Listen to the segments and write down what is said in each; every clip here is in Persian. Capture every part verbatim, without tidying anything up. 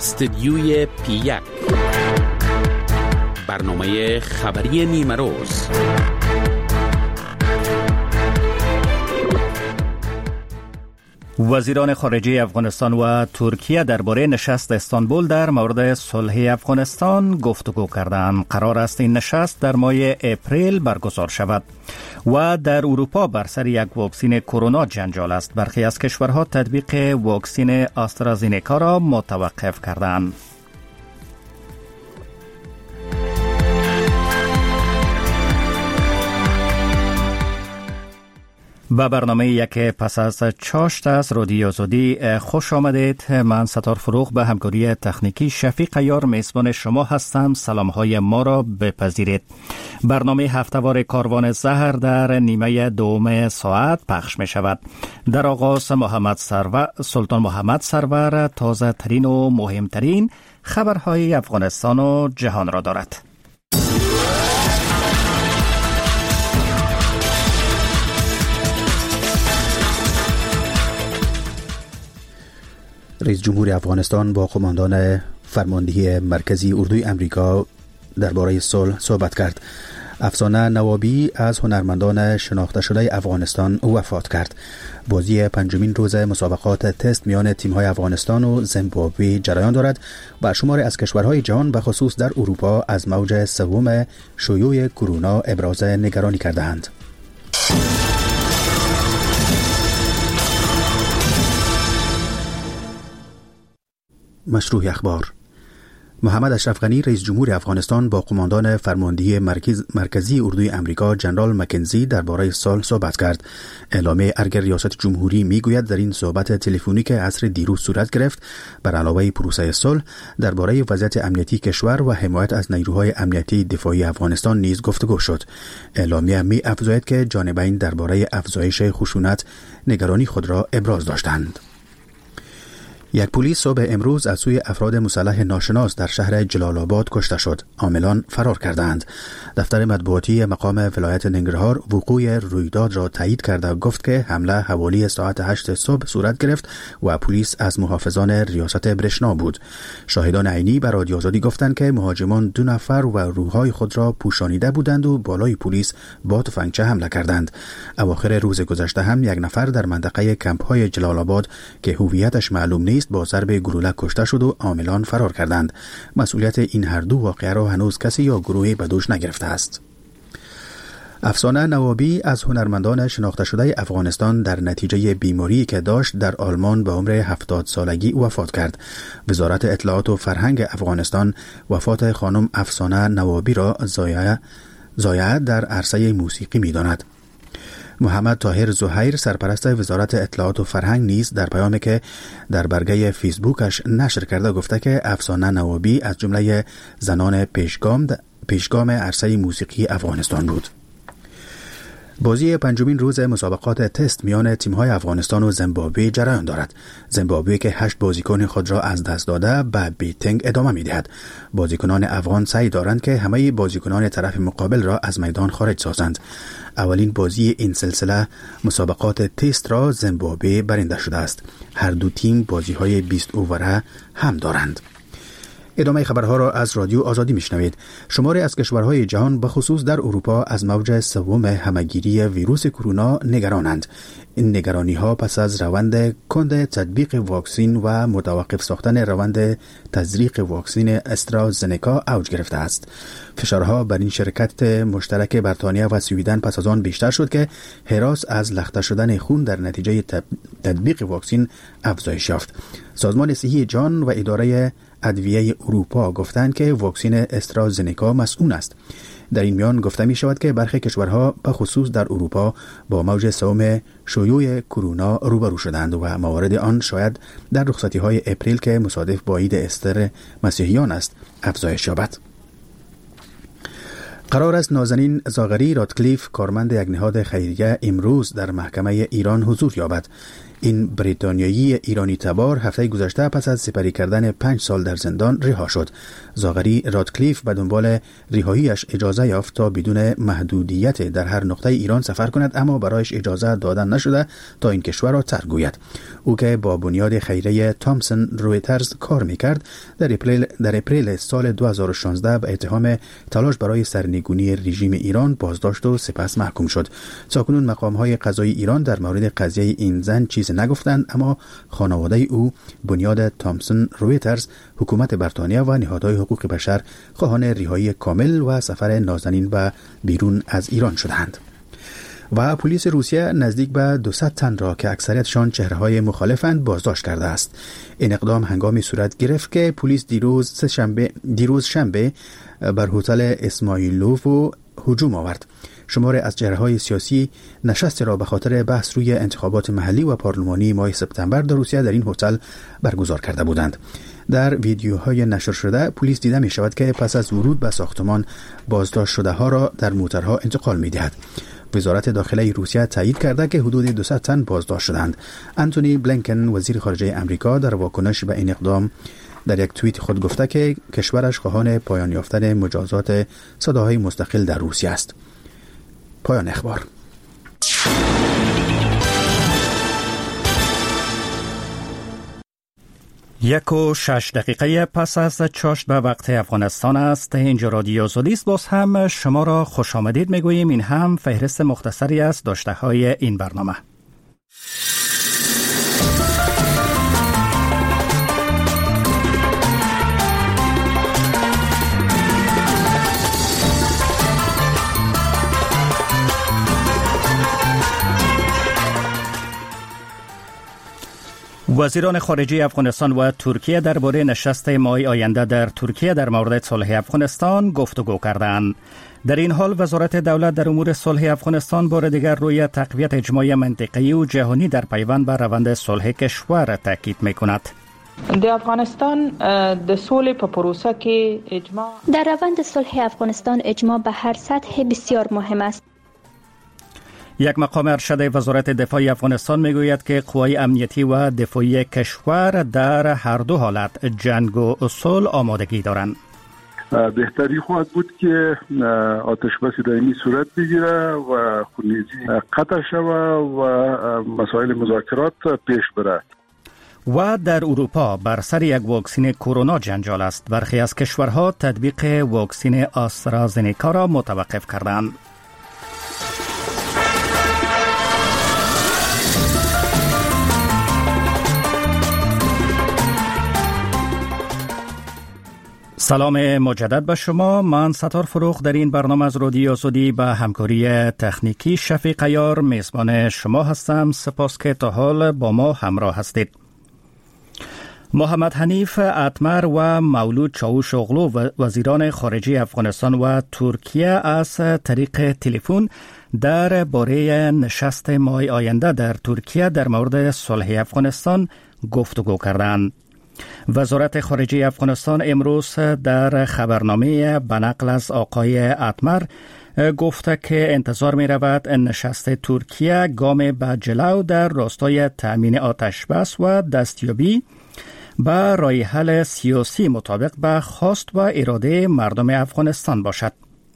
استدیوی پی یک، برنامه خبری نیمه روز. وزیران خارجه افغانستان و ترکیه درباره نشست استانبول در مورد صلح افغانستان گفتگو کردند. قرار است این نشست در ماه اپریل برگزار شود. و در اروپا بر سر یک واکسن کرونا جنجال است. برخی از کشورها تطبیق واکسن آسترازینکا را متوقف کردند. به برنامه یک پس از چاشت از رادیو آزادی خوش آمدید. من ستار فروغ به همکاری تکنیکی شفیق عیار میزبان شما هستم. سلام های ما را بپذیرید. برنامه هفته‌وار کاروان زهر در نیمه دوم ساعت پخش می شود. در آغاز محمد سرور سلطان محمد سرور تازه ترین و مهمترین خبرهای افغانستان و جهان را دارد. رئیس جمهور افغانستان با قماندان فرماندهی مرکزی اردوی امریکا درباره صلح صحبت کرد. افسانه نوابی از هنرمندان شناخته شده افغانستان وفات کرد. بازی پنجمین روز مسابقات تست میان تیم‌های افغانستان و زیمبابوه جریان دارد و شماری از کشورهای جهان به خصوص در اروپا از موج سوم شیوع کرونا ابراز نگرانی کردند. مشروع اخبار. محمد اشرف غنی رئیس جمهور افغانستان با قماندان فرماندهی مرکز مرکزی اردوی امریکا جنرال مکنزی درباره صلح صحبت کرد. اعلامیه ارگ ریاست جمهوری میگوید در این صحبت تلفنی که عصر دیروز صورت گرفت بر علاوه پروسه صلح درباره وضعیت امنیتی کشور و حمایت از نیروهای امنیتی دفاعی افغانستان نیز گفتگو شد. اعلامیه می افزاید که جانبین درباره افزایش خشونت نگرانی خود را ابراز داشتند. یک پلیس صبح امروز از سوی افراد مسلح ناشناس در شهر جلال آباد کشته شد. عاملان فرار کردند. دفتر مطبوعاتی مقام ولایت ننگرهار وقوع رویداد را تایید کرده گفت که حمله حوالی ساعت هشت صبح صورت گرفت و پلیس از محافظان ریاست برشنا بود. شاهدان عینی به رادیو آزادی گفتند که مهاجمان دو نفر و روح‌های خود را پوشانیده بودند و بالای پلیس با تفنگچه حمله کردند. اواخر روز گذشته هم یک نفر در منطقه کمپ‌های جلال آباد که هویتش معلوم نیست با ضرب گلوله کشته شد و عاملان فرار کردند. مسئولیت این هر دو واقعه را هنوز کسی یا گروهی به دوش نگرفته است. افسانه نوابی از هنرمندان شناخته شده افغانستان در نتیجه بیماری که داشت در آلمان به عمر هفتاد سالگی وفات کرد. وزارت اطلاعات و فرهنگ افغانستان وفات خانم افسانه نوابی را ضایعه ضایعه در عرصه موسیقی می‌داند. محمد طاهر زهیر سرپرست وزارت اطلاعات و فرهنگ نیز در پیامی که در برگه فیسبوکش نشر کرده گفته که افسانه نوابی از جمله زنان پیشگام پیشگام عرصه موسیقی افغانستان بود. بازی پنجمین روز مسابقات تست میان تیم‌های افغانستان و زیمبابوه جریان دارد. زیمبابوه که هشت بازیکن خود را از دست داده به بیتینگ ادامه می‌دهد. بازیکنان افغان سعی دارند که همه بازیکنان طرف مقابل را از میدان خارج سازند. اولین بازی این سلسله مسابقات تست را زیمبابوه برنده شده است. هر دو تیم بازی‌های بیست اووره هم دارند. ادامه خبرها را از رادیو آزادی میشنوید. شماری از کشورهای جهان به خصوص در اروپا از موج سوم همهگیری ویروس کرونا نگرانند. این نگرانی ها پس از روند کند تطبیق واکسن و متوقف ساختن روند تزریق واکسن استرازنکا اوج گرفته است. فشارها بر این شرکت مشترک بریتانیا و سویدن پس از آن بیشتر شد که هراس از لخته شدن خون در نتیجه تطبیق واکسن افزایش یافت. سازمان صحی جهان و اداره ادویه اروپا گفتند که واکسن استرازنکا مسئول است. در این میان گفته می شود که برخی کشورها به خصوص در اروپا با موج سوم شیوع کرونا روبرو شدند و موارد آن شاید در رخصتی های اپریل که مصادف با عید استر مسیحیان است افزایش یابد. قرار است نازنین زاغری رادکلیف کارمند یک نهاد خیریه امروز در محکمه ایران حضور یابد. این بریتانیایی ایرانی تبار هفته گذشته پس از سپری کردن پنج سال در زندان رها شد. زاغری رادکلیف به دنبال رهاییش اجازه یافت تا بدون محدودیت در هر نقطه ایران سفر کند، اما برایش اجازه دادن نشده تا این کشور را ترک گوید. او که با بنیاد خیریه تامسون رویترز کار میکرد در اپریل در اپریل سال دو هزار و شانزده به اتهام تلاش برای سرنگونی رژیم ایران بازداشت و سپس محکوم شد. تاکنون مقام‌های قضایی ایران در مورد قضیه این زن چیز نگفتند، اما خانواده او، بنیاد تامسون رویترز، حکومت بریتانیا و نهادهای حقوق بشر خواهان رهایی کامل و سفر نازنین به بیرون از ایران شدند. و پلیس روسیه نزدیک به دویست تن را که اکثریتشان چهره‌های مخالفند بازداشت کرده است. این اقدام هنگامی صورت گرفت که پلیس دیروز سه شنبه دیروز شنبه بر هتل اسماعیلوف هجوم آورد. شمار از چهره‌های سیاسی نشست را به خاطر بحث روی انتخابات محلی و پارلمانی ماه سپتامبر در روسیه در این هتل برگزار کرده بودند. در ویدیوهای نشر شده پلیس دیده می شود که پس از ورود به ساختمان بازداشت شده ها را در موترها انتقال می دهد. وزارت داخله روسیه تایید کرده که حدود دویست تن بازداشت شدند. انتونی بلینکن وزیر خارجه آمریکا در واکنش به این اقدام در یک توییت خود گفته که کشورش خواهان پایان یافتن مجازات صداهای مستقل در روسیه است. پایان اخبار. یک و شش دقیقه پس از چاشت به وقت افغانستان است. اینجا رادیو زودی است. باز هم شما را خوش آمدید میگوییم. این هم فهرست مختصری از داشته های این برنامه. وزیران خارجه افغانستان و ترکیه درباره نشست ماه آینده در ترکیه در مورد صلح افغانستان گفتگو کردند. در این حال وزارت دولت در امور صلح افغانستان بار دیگر روی تقویت اجماع منطقه‌ای و جهانی در پیوند به روند صلح کشور تاکید می‌کند. د افغانستان د صلح په پروسه کې اجماع در روند صلح افغانستان اجماع به هر سطح بسیار مهم است. یک مقام ارشد وزارت دفاع افغانستان میگوید که قوای امنیتی و دفاعی کشور در هر دو حالت جنگ و صلح آمادگی دارند. بهتری خواهد بود که آتش بس دائمی صورت بگیره و خونریزی قطع شود و مسائل مذاکرات پیش بره. و در اروپا بر سر یک واکسن کرونا جنجال است. برخی از کشورها تطبیق واکسن آسترازنیکا را متوقف کردند. سلام مجدد به شما. من ستار فروغ در این برنامه از رادیو زودی به همکاری تکنیکی شفیق عیار میزبان شما هستم. سپاس که تا حال با ما همراه هستید. محمد حنیف اتمر و مولود چاوش اغلو وزیران خارجه افغانستان و ترکیه از طریق تلفن در باره نشست ماه آینده در ترکیه در مورد صلح افغانستان گفتگو کردند. وزارت خارجه افغانستان امروز در خبرنامه به نقل از آقای اتمر گفته که انتظار می رود نشست ترکیه گام به جلو در راستای تأمین آتش بس و دستیابی به راه حل سیاسی مطابق به خواست و اراده مردم افغانستان باشد.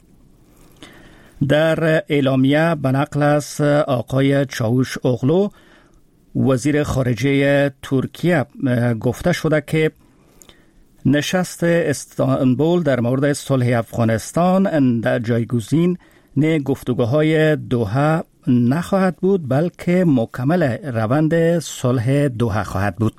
در اعلامیه به نقل از آقای چاوش اغلو وزیر خارجه ترکیه گفته شده که نشست استانبول در مورد صلح افغانستان در جایگزین گفتگوهای دوحه نخواهد بود، بلکه مکمل روند صلح دوحه خواهد بود.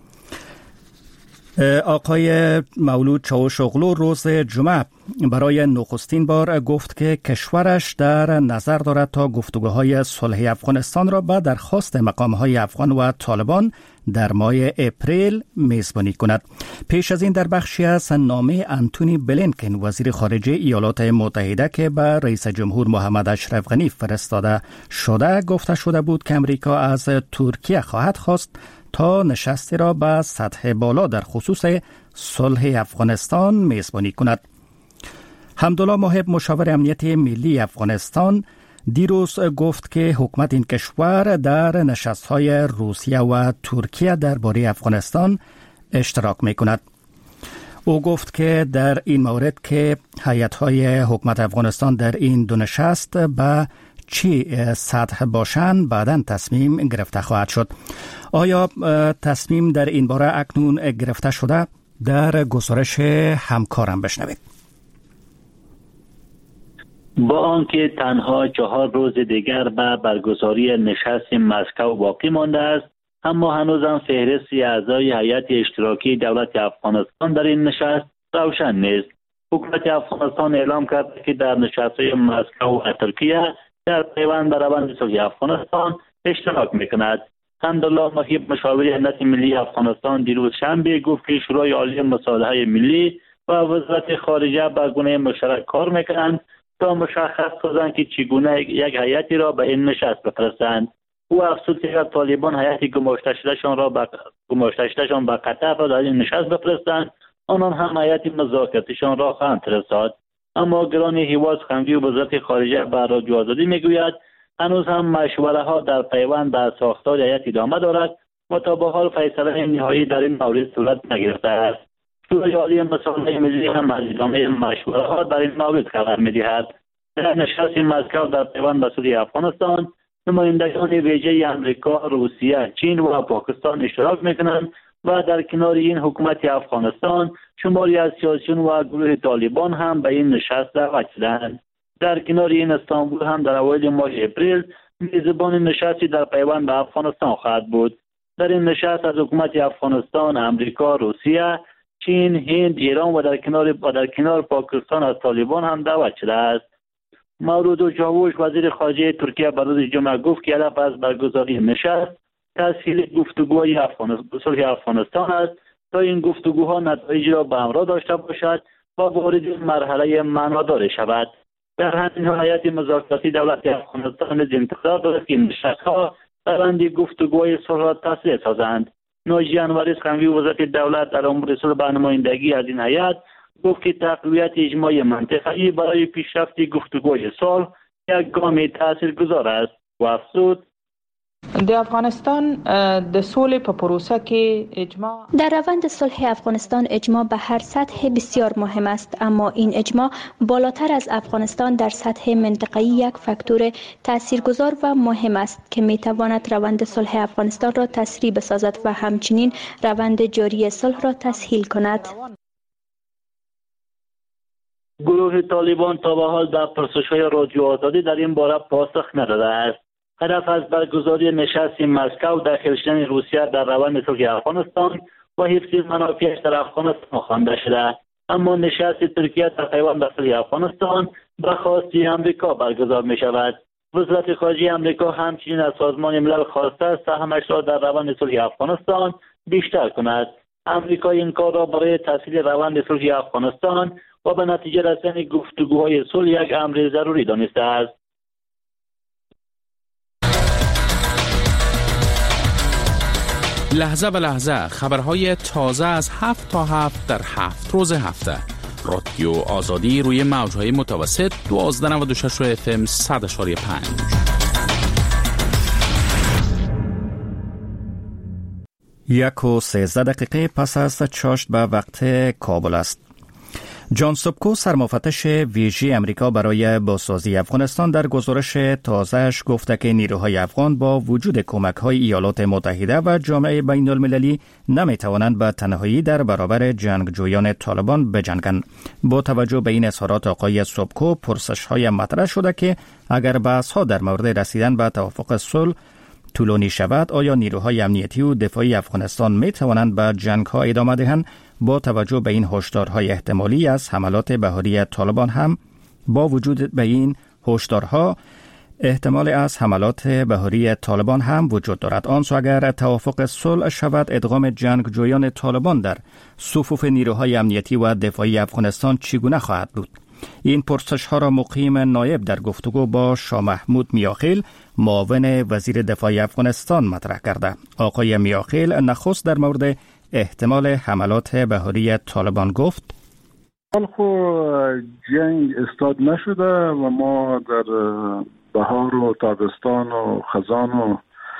آقای مولود چاوش اغلو روز جمعه برای نخستین بار گفت که کشورش در نظر دارد تا گفتگوهای صلح افغانستان را به درخواست مقامهای افغان و طالبان در ماه اپریل میزبانی کند. پیش از این در بخشی از نامه انتونی بلینکن وزیر خارجه ایالات متحده که به رئیس جمهور محمد اشرف غنی فرستاده شده گفته شده بود که امریکا از ترکیه خواهد خواست تا نشستی را به سطح بالا در خصوص صلح افغانستان میزبانی کند. حمدالله محب مشاور امنیت ملی افغانستان دیروز گفت که حکومت این کشور در نشست‌های روسیه و ترکیه درباره افغانستان اشتراک می‌کند. او گفت که در این مورد که هیئت‌های حکومت افغانستان در این دو نشست به چی سطح باشند بعداً تصمیم گرفته خواهد شد. آیا تصمیم در این باره اکنون گرفته شده؟ در گزارش همکارم بشنوید. با آنکه تنها چهار روز دیگر به برگزاری نشست مسکو باقی مانده است، اما هنوزم فهرستی اعضای هیئت اشتراکی دولت افغانستان در این نشست روشن نیست. حکومت افغانستان اعلام کرد که در نشست‌های مسکو و ترکیه در پیوند به روند صلح افغانستان اشتراک می‌کند. حمدالله محیب مشاور هیئت ملی افغانستان دیروز شنبه گفت که شورای عالی مصالحه ملی و وزارت خارجه به گونه مشترک کار می‌کنند تا مشخص سازند که چگونه یک هیئتی را به این نشست بفرستند. او افزود که اگر طالبان هیئت گماشته شدهشان را به گماشته شدهشان به قطر را در این نشست بفرستند، آنان هم هیئت مذاکراتشان را خواهند فرستاد. اما گران هیواز خنگی و وزارت خارجه به رادیو آزادی میگوید هنوز هم مشوره ها در پیوند به ساختار هیئت ادامه دارد و تا به حال فیصله نهایی در این مورد صورت نگرفته است. شورای عالی مصالحه ملی هم از ادامه مشوره ها در این مورد خبر میدهد. در نشست مسکو در پیوند به صلح افغانستان نمایندگان ویژه امریکا، روسیه، چین و پاکستان اشتراک میکنند و در کنار این حکومت افغانستان شماری از سیاسیون و گروه طالبان هم به این نشست دعوت شدند. در کنار این استانبول هم در اوایل ماه اپریل میزبان نشستی در پیوند به افغانستان خواهد بود. در این نشست از حکومت افغانستان، امریکا، روسیه، چین، هند، ایران و در کنار و در کنار پاکستان از طالبان هم دعوت شده است. مولود چاوش وزیر خارجه ترکیه بر روز جمعه گفت که هدف از برگزاری نشست تسهیل گفتگوهای افغانستان صلح افغانستان است تا این گفتگوها نتایجی را به همراه داشته باشد و وارد مرحله معنادار شود. در همین حال هیئت مذاکراتی دولت افغانستان نیز انتظار دارد که نشست‌ها روند گفتگوهای صلح را تسریع سازند. ناجی انوری سخنگوی وزارت دولت در امور صلح به نمایندگی از این هیئت گفت که تقویت اجماع منطقه‌ای برای پیشرفت گفتگوهای صلح یک گام تاثیرگذار است و افزود د افغانستان د سولې په پروسه کې اجماع در روند صلح افغانستان اجماع به هر سطح بسیار مهم است، اما این اجماع بالاتر از افغانستان در سطح منطقه‌ای یک فاکتور تاثیرگذار و مهم است که میتواند روند صلح افغانستان را تسریع بسازد و همچنین روند جاری صلح را تسهیل کند. گروه طالبان تا به حال در پرسش‌های رادیو آزادی در این باره پاسخ نداده است. هدف از برگزاری نشست مسکو داخل شدن روسیه در روند صلح افغانستان و حفظ منافعش در افغانستان خوانده شده، اما نشست ترکیه در پیوند به صلح افغانستان به خواسته آمریکا برگزار می شود. وزارت خارجه آمریکا همچنین از سازمان ملل خواسته سهمش را در روند صلح افغانستان بیشتر کند. آمریکا این کار را برای تسهیل روند صلح افغانستان و به نتیجه رسانی گفتگوهای صلح یک امر ضروری دانسته است. لحظه به لحظه خبرهای تازه از هفت تا هفت در هفت روز هفته. رادیو آزادی روی موجهای متوسط دوازده نود و شش اف ام صد اشاری پنج. یک و سیزده دقیقه پس از چاشت به وقت کابل است. جان سوبکو سرمفتش ویژه امریکا برای بازسازی افغانستان در گزارش تازه‌اش گفته که نیروهای افغان با وجود کمک‌های ایالات متحده و جامعه بین المللی نمی‌توانند به تنهایی در برابر جنگجویان طالبان بجنگند. با توجه به این اظهارات آقای سوبکو پرسش‌های مطرح شده که اگر بحث‌ها در مورد رسیدن به توافق صلح طولانی شود، آیا نیروهای امنیتی و دفاعی افغانستان می توانند به جنگ ها ادامه دهند؟ با توجه به این هشدارهای احتمالی از حملات بهاری طالبان هم با وجود به این هشدارها احتمال از حملات بهاری طالبان هم وجود دارد. آنسو اگر توافق صلح شود، ادغام جنگجویان طالبان در صفوف نیروهای امنیتی و دفاعی افغانستان چگونه خواهد بود؟ این پرسش ها را مقیم نایب در گفتگو با شاه محمود میاخیل معاون وزیر دفاع افغانستان مطرح کرده. آقای میاخیل نخست در مورد احتمال حملات بهاری طالبان گفت: حال خو جنگ استاد نشده و ما در بهار و تابستان و خزان و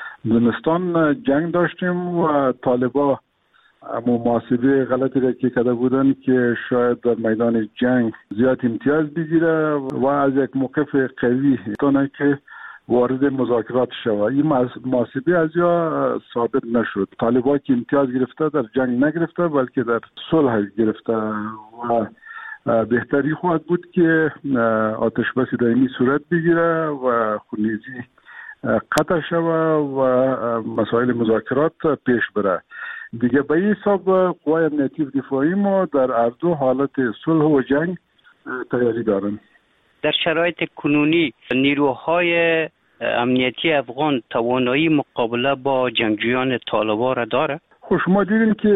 زمستان جنگ داشتیم و طالبا اما محاسبه غلطی را که کرده بودن که شاید در میدان جنگ زیاد امتیاز بگیره و از یک موقف قوی تونه که وارد مذاکرات شود. این محاسبه از یا ثابت نشد. طالبا که امتیاز گرفته در جنگ نگرفته بلکه در صلح گرفته و بهتری خواهد بود که آتش بس دائمی صورت بگیره و خونریزی قطع شود و مسائل مذاکرات پیش بره. دیگه به این حساب قوای امنیتی و دفاعی ما در هر دو حالت صلح و جنگ تیاری دارن. در شرایط کنونی نیروهای امنیتی افغان توانایی مقابله با جنگجویان طالبان را داره؟ خب شما دیدین که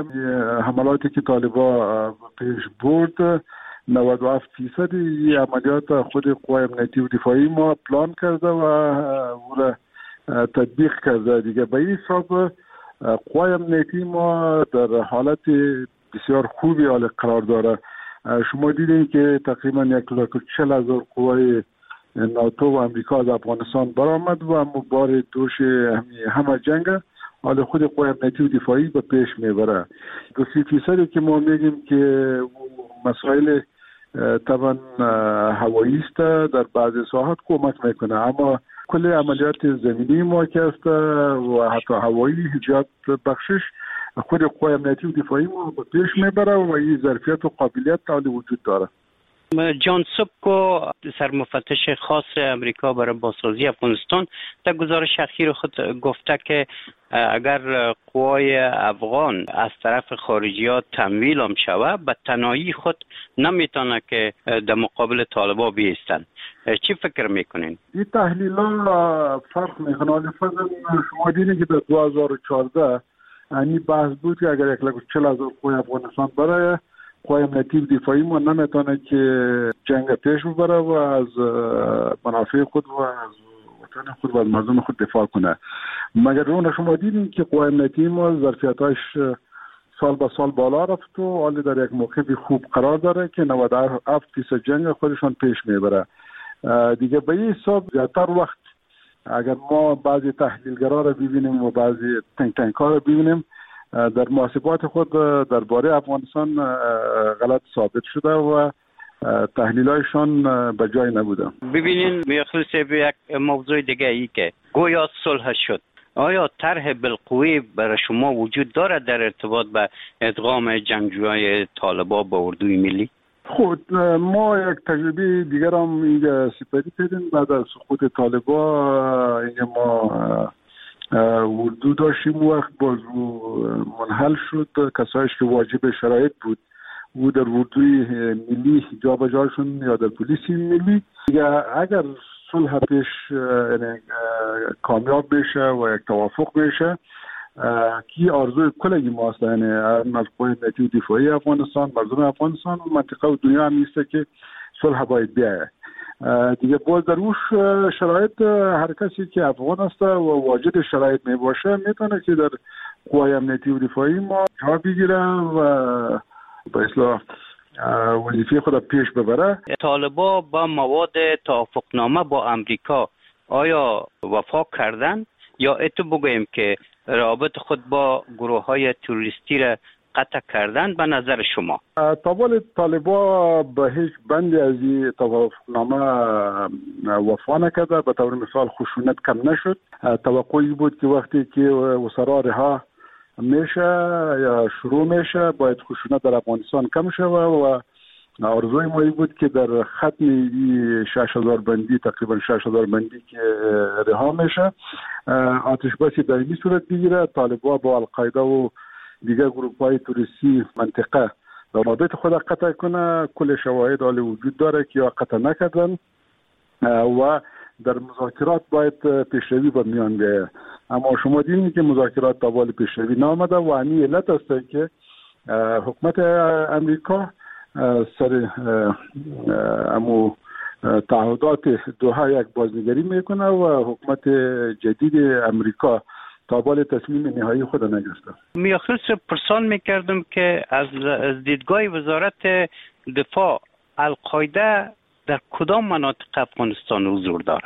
حملاتی که طالبان پیش برد نود و هفت فیصد این عملیات خود قوای امنیتی و دفاعی ما پلان کرده و او را تطبیق کرده. دیگه به این حساب قوای امنیتی ما در حالت بسیار خوبی حال قرار داره. شما دیدین که تقریبا یک لاک و چل هزار قوای ناتو و امریکا از افغانستان برآمد و بار دوش همه جنگ حال خود قوای امنیتی و دفاعی به پیش میبره. دو سی فیصدی که ما میگیم که مسائل طبعا هوایی است در بعضی ساحات کمک میکنه، اما کل عملیات زمینی ما که است و حتی هوایی زیاد بخشش خود قوای امنیتی و دفاعی ما به پیش میبره و این ظرفیت و قابلیت حال وجود داره. جان سبکو سرمفتش خاص امریکا برای بازسازی افغانستان در گزارش اخیر خود گفته که اگر قوای افغان از طرف خارجیات تمویل هم شود به تنهایی خود نمیتونه که در مقابل طالبان بیستن. چی فکر میکنین؟ این تحلیل ها فرق میکنه. ولی فضل شما دیدین که در دو هزار و چهارده این بحث بود که اگر یک لاک و چل هزار قوای افغانستان برای قوای امنیتی و دفاعی ما نمیتونه که جنگ پیش ببره و از منافع خود و از وطن خود و از مردم خود دفاع کنه. مگر اون شما دیدین که قوای امنیتی ما ظرفیتاش سال به سال بالا رفت و حالی در یک موقف خوب قرار داره که نود و هفت فیصد جنگ خودشان پیش میبره. دیگه به این حساب زیادتر وقت اگر ما بعضی تحلیلگرا را ببینیم و بعضی تنک تنک ها را ببینیم در محاسبات خود درباره افغانستان غلط ثابت شده و تحلیلایشان به جای نبوده. ببینین میخواسته به یک موضوع دیگه ای که گویا صلح شد، آیا طرح بالقوه برای شما وجود داره در ارتباط به ادغام جنگجویان طالبان به اردوی ملی؟ خود ما یک تجربه دیگر هم اینجا سپری کردیم. بعد از سقوط طالبان اینجا ما اردو داشتیم، وقت باز منحل شد. کسایش که واجب شرایط بود و در اردوی ملی جا به جاشون یا در پلیس ملی یا اگر صلح پیش یعنی کامیاب بشه و یک توافق بشه کی آرزوی کلی ماست، یعنی از قوای امنیتی و دفاعی افغانستان، مردم افغانستان و منطقه و دنیا هم نیست که صلح باید بیاید. دیگه باز در اوش شرایط هر کسی که افغان است و واجد شرایط می باشه میتونه که در قوای امنیتی و دفاعی ما جا بگیره و به اصطلاح وظیفه خود پیش ببره. طالبان با مواد توافقنامه با امریکا آیا وفا کردن یا اتو بگویم که رابط خود با گروه های تروریستی را قطع کردن؟ به نظر شما طالبان طالبان به هیچ بندی از این توافقنامه وفا نکرده. به طور مثال خشونت کم نشد. توقعی بود که وقتی که وزرا رها میشه یا شروع میشه باید خشونت در افغانستان کم شود و آرزوی ما بود که در ختم شش هزار بندی تقریبا شش هزار بندی که رها میشه آتش بس دائمی صورت بگیره. طالبان با القاعده و دیگر گروه های توریستی منطقه رابط خود قطع کنه. کل شواهد حال وجود داره که یا قطع نکردن و در مذاکرات باید پیشروی به میان بیاید. اما شما دیدین که مذاکرات تا حال پیشروی نامده و همین علت است که حکومت امریکا سر امو تعهدات دوحه یک بازنگری میکنه و حکومت جدید امریکا تا حال تصمیم نهایی خود نگرفته. میخواست پرسان میکردم که از دیدگاه وزارت دفاع القاعده در کدام مناطق افغانستان حضور داره؟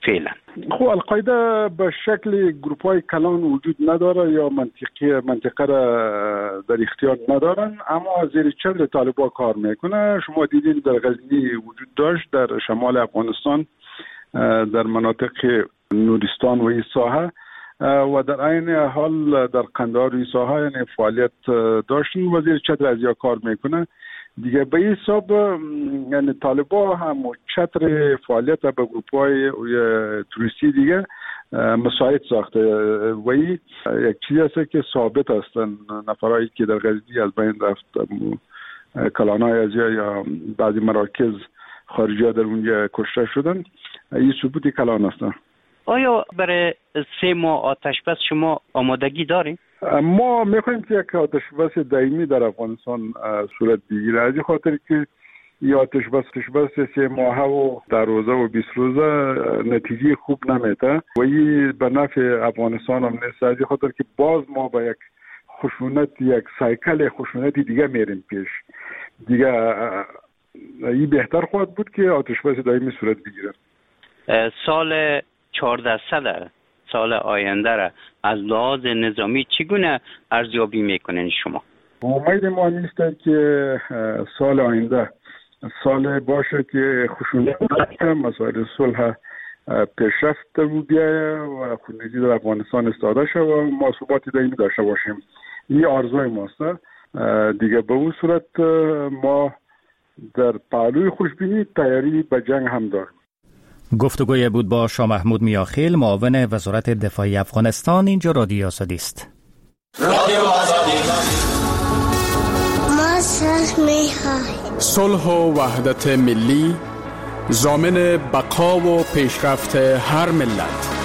فعلا؟ خب القاعده به شکل گروپ های کلان وجود نداره یا منطقه منطقه را در اختیار ندارن، اما زیر چتر طالبان کار میکنه. شما دیدین در غزنی وجود داشت، در شمال افغانستان، در مناطق نورستان و این ساحه و در عین حال در قندهار و این ساحه یعنی فعالیت داشتن و زیر چتر از یا کار میکنه دیگه. به این حساب یعنی طالبان هم چتر فعالیت به گروپ‌های توریستی دیگه مساعد ساخته و این یک چیزی است که ثابت هستن. نفرایی که در غزنی از بین رفت، کلانای ازیا یا بعضی مراکز خارجی ها در اونجا کشته شدن، این ثبوتی کلان هستن. آیا برای سه ماه آتش بس شما آمادگی داریم؟ ما میخوایم که یک آتش بس دائمی در افغانستان صورت بگیره، از این خاطر که این آتش بس بس سه ماهه و در روزه و بیست روزه نتیجه خوب نمیده و این به نفع افغانستان هم نیست. از این خاطر که باز ما با یک خشونت، یک سایکل خشونتی دیگه میریم پیش دیگه. این بهتر خواهد بود که آتش بس دائمی صورت بگیره. سال چهارده صد سال آینده را از لحاظ نظامی چگونه ارزیابی میکنین شما؟ امید ما نیست که سال آینده سال باشه که خشونت مسائل صلح پیشرفت رو بیایه و خونریزی در افغانستان استفاده شه و ما ثبات دائمی داشته باشیم. این آرزوی ماست دیگه. به اون صورت ما در پهلوی خوشبینی تیاری به جنگ هم داریم. گفتگوی بود با شاه محمود میاخیل، معاون وزارت دفاع افغانستان. اینجا رادیو آزادی است. رادیو آزادی. ما صلح می‌خواهیم. صلح و وحدت ملی ضامن بقا و پیشرفت هر ملت.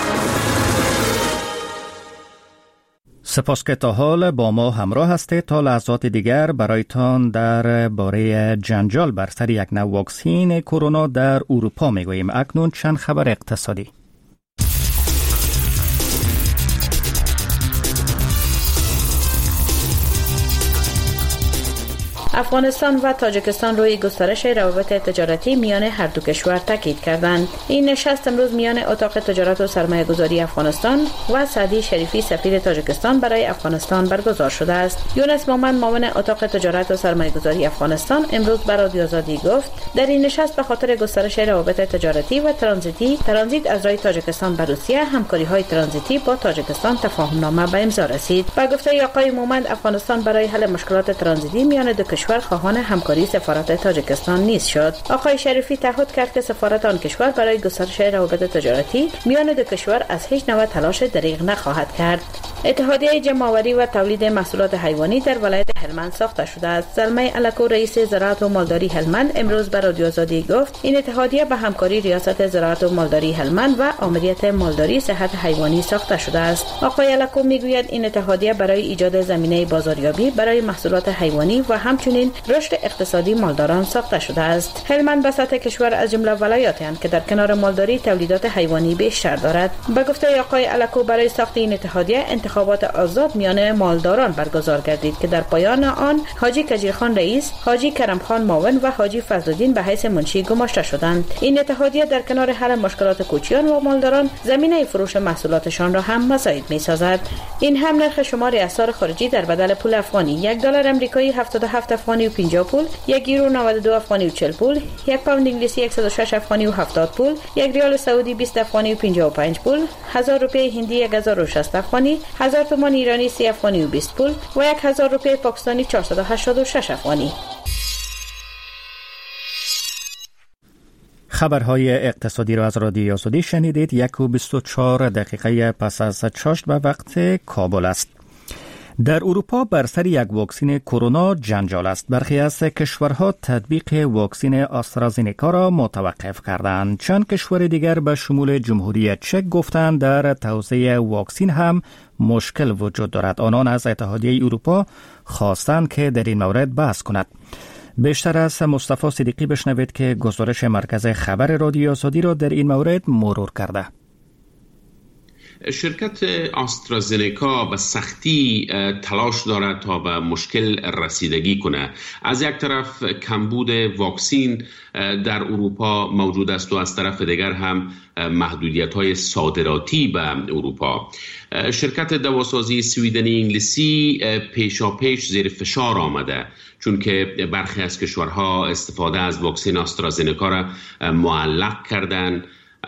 سپاس که تا حال با ما همراه هستید. تا لحظات دیگر برایتان در باره جنجال بر سر یک نوع واکسین کرونا در اروپا میگوییم. اکنون چند خبر اقتصادی. افغانستان و تاجیکستان روی گسترش روابط تجارتی میان هر دو کشور تاکید کردند. این نشست امروز میان اتاق تجارت و سرمایه‌گذاری افغانستان و سعدی شریفی سفیر تاجیکستان برای افغانستان برگزار شده است. یونس مومن معاون اتاق تجارت و سرمایه‌گذاری افغانستان امروز به رادیو آزادی گفت در این نشست به خاطر گسترش روابط تجارتی و ترانزیتی ترانزیت از راه تاجیکستان به روسیه همکاری‌های ترانزیتی با تاجیکستان تفاهم‌نامه به امضا رسید. با گفته آقای مومن افغانستان برای حل مشکلات ترانزیتی میان دو کشور خواهان همکاری سفارت تاجیکستان نیز شد. آقای شریفی تعهد کرد که سفارت آن کشور برای گسترش روابط تجارتی میان دو کشور از هیچ نوع تلاش دریغ نخواهد کرد. اتحادیه جمع‌آوری و تولید محصولات حیوانی در ولایت هلمند ساخته شده است. زلمه الکو رئیس زراعت و مالداری هلمند امروز به رادیو آزادی گفت این اتحادیه به همکاری ریاست زراعت و مالداری هلمند و آمریت مالداری صحت حیوانی ساخته شده است. آقای الکو میگوید این اتحادیه برای ایجاد زمینه بازاریابی برای محصولات حیوانی و همچنین رشد اقتصادی مالداران ساخته شده است. هلمند به سطح کشور از جمله ولایاتی است که در کنار مالداری تولیدات حیوانی بیشتر دارد. به گفته آقای الکو برای ساخت این اتحادیه انتخابات آزاد میان مالداران برگزار گردید که در پایان آن حاجی کجیرخان رئیس، حاجی کرمخان معاون و حاجی فضلالدین به حیث منشی گماشته شدند. این اتحادیه در کنار حل مشکلات کوچیان و مالداران زمینه فروش محصولاتشان را هم مساعد می‌سازد. این هم نرخ شمار اسعار خارجی در بدل پول افغانی: یک دلار آمریکایی هفتاد و هفت افغانی و پنجاه پول، یک یورو نود و دو افغانی و چهل پول، یک پوند انگلیسی صد و شش افغانی و هفتاد پول، یک ریال سعودی بیست افغانی و پنجاه و پنج پول، هزار روپیه هندی یک هزار و شصت افغانی، هزار تومان ایرانی سی افغانی و بیست پول و یک هزار روپیه پاکستانی چهارصد و هشتاد و شش افغانی. خبرهای اقتصادی را از رادیو آزادی شنیدید. یک و بیست و چهار دقیقه پس از چاشت به وقت کابل است. در اروپا بر سر یک واکسین کرونا جنجال است. برخی از کشورها تطبیق واکسین آسترازینکا را متوقف کردند. چند کشور دیگر به شمول جمهوری چک گفتند در توزیع واکسین هم مشکل وجود دارد. آنان از اتحادیه اروپا خواستند که در این مورد بحث کند. بیشتر از مصطفی صدیقی بشنوید که گزارش مرکز خبر رادیو آزادی را در این مورد مرور کرده. شرکت آسترازنکا به سختی تلاش دارد تا به مشکل رسیدگی کنه. از یک طرف کمبود واکسین در اروپا موجود است و از طرف دیگر هم محدودیت‌های صادراتی به اروپا. شرکت دواسازی سویدنی انگلیسی پیشاپیش زیر فشار آمده، چون که برخی از کشورها استفاده از واکسن آسترازنکا را معلق کردند.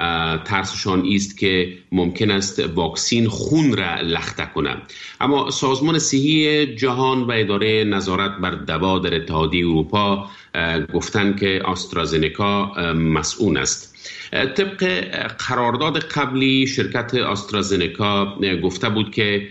ترسشان است که ممکن است واکسین خون را لخته کنه. اما سازمان صحی جهان و اداره نظارت بر دوا در اتحادیه اروپا گفتند که آسترازنکا مسئول است. طبق قرارداد قبلی شرکت آسترازنکا گفته بود که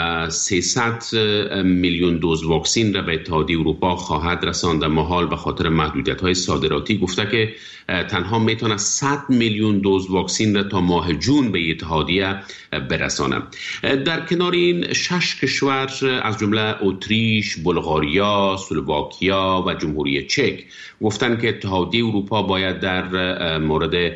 سیصد میلیون دوز واکسین را به اتحادیه اروپا خواهد رساند، اما حال به خاطر محدودیت‌های صادراتی گفته که تنها میتونه صد میلیون دوز واکسین را تا ماه جون به اتحادیه برسانه. در کنار این شش کشور از جمله اتریش، بلغاریا، اسلواکیا و جمهوری چک گفتند که اتحادیه اروپا باید در مورد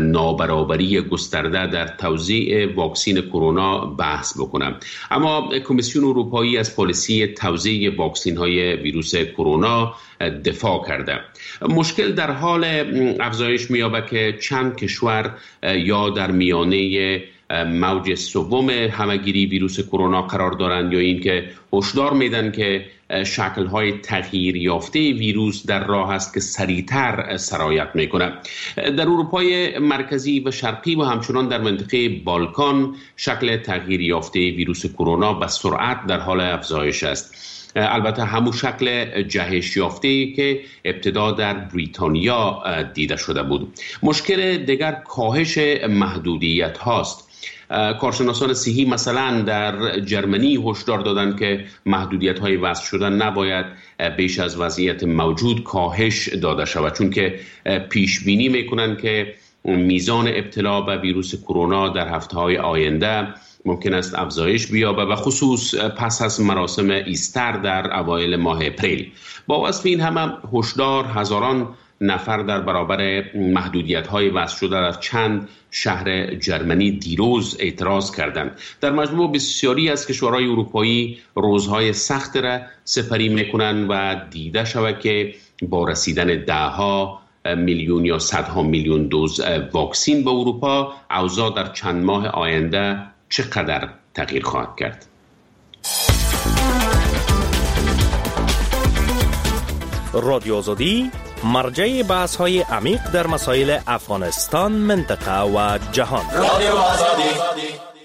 نابرابری گسترده در توزیع واکسین کرونا بحث بکنه. اما کمیسیون اروپایی از پالیسی توزیع واکسین های ویروس کرونا دفاع کرده. مشکل در حال افزایش می‌یابد که چند کشور یا در میانه موج سوم همهگیری ویروس کرونا قرار دارند یا اینکه هشدار میدن که شکل‌های تغییر یافته ویروس در راه است که سریعتر سرایت میکنه. در اروپای مرکزی و شرقی و همچنان در منطقه بالکان شکل تغییر یافته ویروس کرونا به سرعت در حال افزایش است. البته همون شکل جهش یافته‌ای که ابتدا در بریتانیا دیده شده بود. مشکل دیگر کاهش محدودیت هاست. کارشناسان صحی مثلا در جرمنی هشدار دادند که محدودیت‌های وضع شده نباید بیش از وضعیت موجود کاهش داده شود، چون که پیش بینی میکنند که میزان ابتلا به ویروس کرونا در هفته‌های آینده ممکن است افزایش بیابد و خصوص پس از مراسم ایستر در اوایل ماه اپریل. با وصف این همه هشدار هزاران نفر در برابر محدودیت‌های وضع شده در چند شهر جرمنی دیروز اعتراض کردند. در مجموع بسیاری از کشورهای اروپایی روزهای سخت را سپری میکنند و دیده شود که با رسیدن دهها میلیون یا صدها میلیون دوز واکسین به اروپا اوضاع در چند ماه آینده چقدر تغییر خواهد کرد. رادیو آزادی مرجع بحث های عمیق در مسائل افغانستان، منطقه و جهان. رادیو آزادی.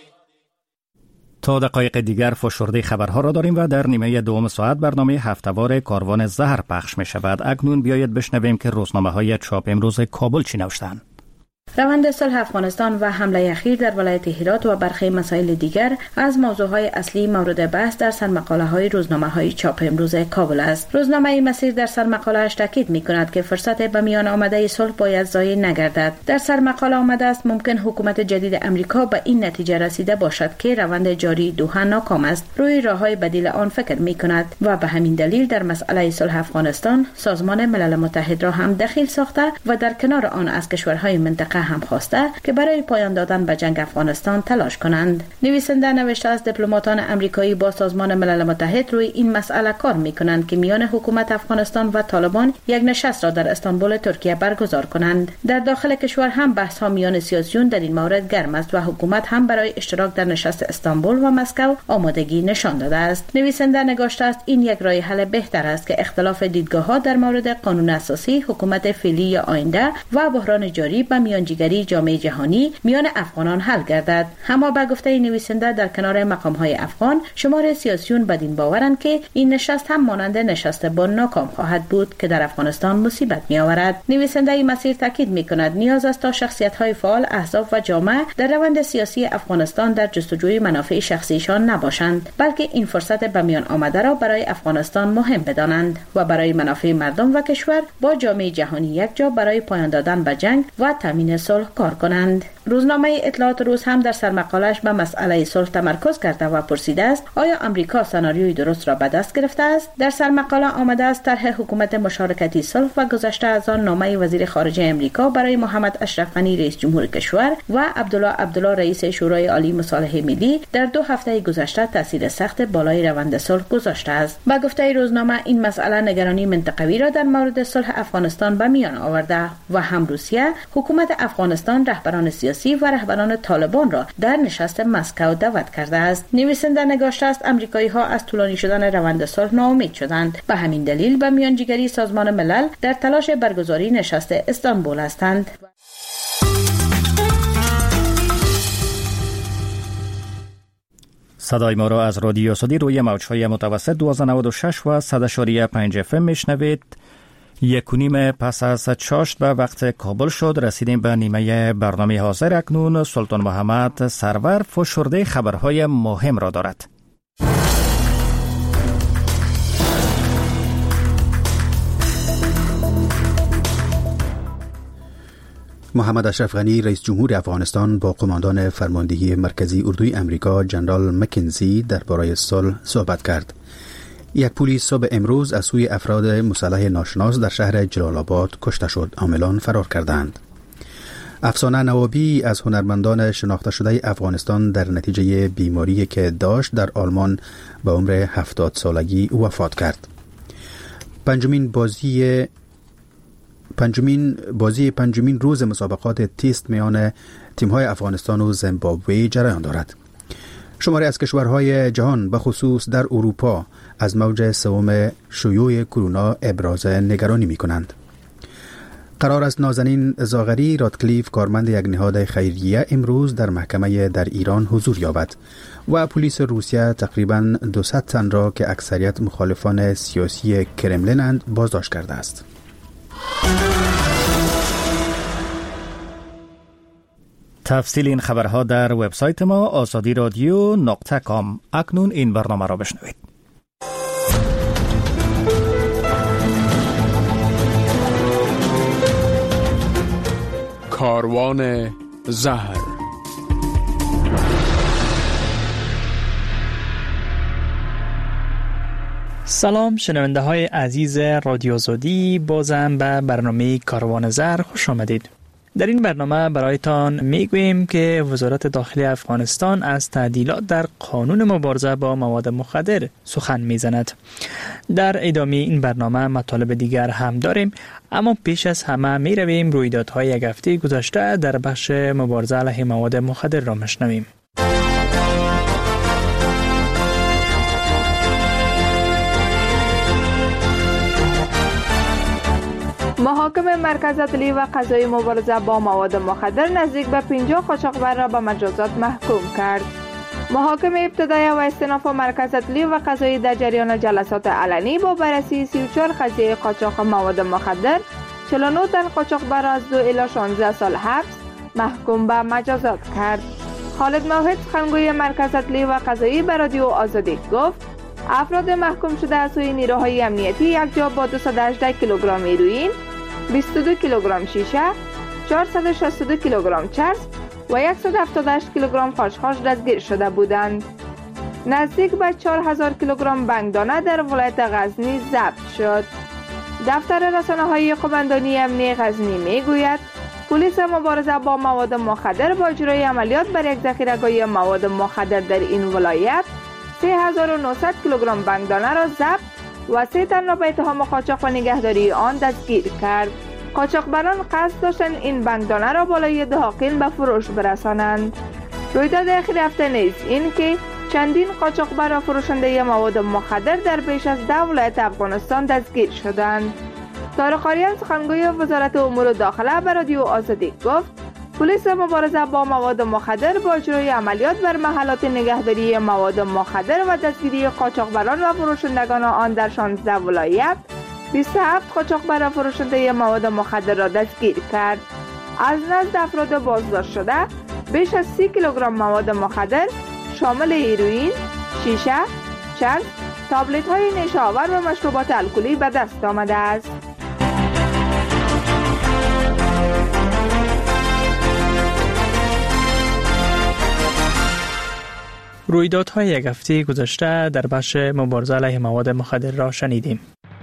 تا دقایق دیگر فشرده خبرها را داریم و در نیمه دوم ساعت برنامه هفته‌وار کاروان زهر پخش می شود. اکنون بیایید بشنویم که روزنامه های چاپ امروز کابل چی نوشتند. روند صلح افغانستان و حمله اخیر در ولایت هرات و برخی مسائل دیگر از موضوعهای اصلی مورد بحث در سرمقاله‌های روزنامه‌های چاپ امروز کابل است. روزنامه مسیر در سرمقاله‌اش تاکید می‌کند که فرصت به میان آمده صلح باید ضایع نگردد. در سرمقاله آمده است ممکن حکومت جدید امریکا به این نتیجه رسیده باشد که روند جاری دوحه ناکام است، روی راه‌های بدیل آن فکر می‌کند و به همین دلیل در مسئله صلح افغانستان سازمان ملل متحد را هم دخیل ساخته و در کنار آن از کشورهای منطقه هم خواسته که برای پایان دادن به جنگ افغانستان تلاش کنند. نویسنده نوشته است دیپلماتان آمریکایی با سازمان ملل متحد روی این مسئله کار می‌کنند که میان حکومت افغانستان و طالبان یک نشست را در استانبول ترکیه برگزار کنند. در داخل کشور هم بحث‌ها میان سیاسیون در این مورد گرم است و حکومت هم برای اشتراک در نشست استانبول و مسکو آمادگی نشان داده است. نویسنده نگاشته است این یک راه حل بهتر است که اختلاف دیدگاه‌ها در مورد قانون اساسی، حکومت فعلی یا آینده و بحران جاری به میانجیگری جامعه جهانی میان افغانان حل گردد. اما به گفته نویسنده در کنار مقام‌های افغان شمار سیاسیون بدین باورند که این نشست هم مانند نشست بن ناکام خواهد بود که در افغانستان مصیبت می‌آورد. نویسنده مسیر تاکید می‌کند نیاز است تا شخصیت‌های فعال، احزاب و جامعه در روند سیاسی افغانستان در جستجوی منافع شخصیشان نباشند، بلکه این فرصت به میان آمده را برای افغانستان مهم بدانند و برای منافع مردم و کشور با جامعه جهانی یک جا برای پایان دادن به جنگ و تامین صلح کار کنند. روزنامه اطلاعات روز هم در سرمقالش به مسئله صلح تمرکز کرده و پرسیده است آیا آمریکا سناریوی درست را به دست گرفته است؟ در سرمقاله آمده است طرح حکومت مشارکتی صلح و گذشته از آن نامه وزیر خارجه آمریکا برای محمد اشرف غنی رئیس جمهور کشور و عبدالله عبدالله رئیس شورای عالی مصالحه ملی در دو هفته گذشته تاثیر سخت بالای روند صلح گذاشته است. با گفته روزنامه این مسئله نگرانی منطقوی را در مورد صلح افغانستان به میان آورده و هم روسیه، حکومت افغانستان، رهبران سیاسی و رهبران طالبان را در نشست مسکو دعوت کرده است. نویسنده نگاشته است امریکایی ها از طولانی شدن روند صلح ناامید شدند. به همین دلیل به میانجیگری سازمان ملل در تلاش برگزاری نشست استانبول هستند. صدای ما را از رادیو سعودی روی موج‌های متوسط دویست و نود و شش و صد و پنج اف ام میشنوید. یک و نیم پس از چاشت به وقت کابل شد. رسیدیم به نیمه برنامه حاضر. اکنون سلطان محمد سرور فشرده خبرهای مهم را دارد. محمد اشرف غنی رئیس جمهور افغانستان با قماندان فرماندهی مرکزی اردوی امریکا جنرال مکنزی درباره صلح صحبت کرد. یک پلیس صبح امروز از سوی افراد مسلح ناشناس در شهر جلال آباد کشته شد. عاملان فرار کردند. افسانه نوابی از هنرمندان شناخته شده افغانستان در نتیجه بیماری که داشت در آلمان به عمر هفتاد سالگی وفات کرد. پنجمین بازی پنجمین بازی پنجمین روز مسابقات تیست میان تیم‌های افغانستان و زیمبابوه جریان دارد. شماری از کشورهای جهان به خصوص در اروپا از موج سوم شیوع کرونا ابراز نگرانی می‌کنند. قرار است نازنین زاغری رادکلیف کارمند یک نهاد خیریه امروز در محکمه در ایران حضور یابد و پلیس روسیه تقریباً دویست تن را که اکثریت مخالفان سیاسی کرملینند بازداشت کرده است. تفصیل این خبرها در وبسایت ما آزادی رادیو نقطه کام. اکنون این برنامه را بشنوید. کاروان زهر. سلام شنونده های عزیز رادیو آزادی، بازم به برنامه کاروان زهر خوش آمدید. در این برنامه برایتان میگوییم که وزارت داخلی افغانستان از تعدیلات در قانون مبارزه با مواد مخدر سخن میزند. در ادامه این برنامه مطالب دیگر هم داریم، اما پیش از همه می رویم رویدادهای یک هفته گذشته در بخش مبارزه علیه مواد مخدر را مشنویم. محاکم مرکز عدلی و قضایی مبارزه با مواد مخدر نزدیک به پنجاه قاچاقبر را به مجازات محکوم کرد. محاکم ابتدایی و استئناف مرکز عدلی و قضایی در جریان جلسات علنی با بررسی سی و چهار قضیه قاچاق مواد مخدر، چهل و نه تن قاچاقبر را از دو الی شانزده سال حبس محکوم به مجازات کرد. خالد موحد سخنگوی مرکز عدلی و قضایی به رادیو آزادی گفت افراد محکوم شده از سوی نیروهای امنیتی یک جا با دویست و هجده کیلوگرم هیروئین، بیست و دو کیلوگرم شیشه، چهارصد و شصت و دو کیلوگرم چرس و صد و هفتاد و هشت کیلوگرم خاشخاش دستگیر شده بودند. نزدیک به چهار هزار کیلوگرم بنگدانه در ولایت غزنی ضبط شد. دفتر رسانه‌های قماندانی امنیتی غزنی میگوید پلیس مبارزه با مواد مخدر با اجرای عملیات بر یک ذخیره‌گاه مواد مخدر در این ولایت سه هزار و نهصد کیلوگرم بنگدانه را ضبط و سه تن را به اتهام قاچاق و نگهداری آن دستگیر کرد. قاچاقبران قصد داشتند این بنگدانه را بالای دهاقین به فروش برسانند. رویداد اخیر هفته نیز این که چندین قاچاقبر و فروشنده مواد مخدر در بیش از ده ولایت افغانستان دستگیر شدند. طارق آریان سخنگوی وزارت امور داخله به رادیو آزادی گفت پلیس مبارزه با مواد مخدر با اجرای عملیات بر محلات نگهداری مواد مخدر و دستگیری قاچاقبران و فروشندگان آن در شانزده ولایت بیست و هفت قاچاقبر و فروشنده مواد مخدر را دستگیر کرد. از نزد افراد بازداشت شده بیش از سی کیلوگرم مواد مخدر شامل هیروئین، شیشه، چرس، تابلت های نیشه آور و مشروبات الکلی به دست آمده است. رویدادهای یک هفته گذشته در بخش مبارزه علیه مواد مخدر را شنیدیم.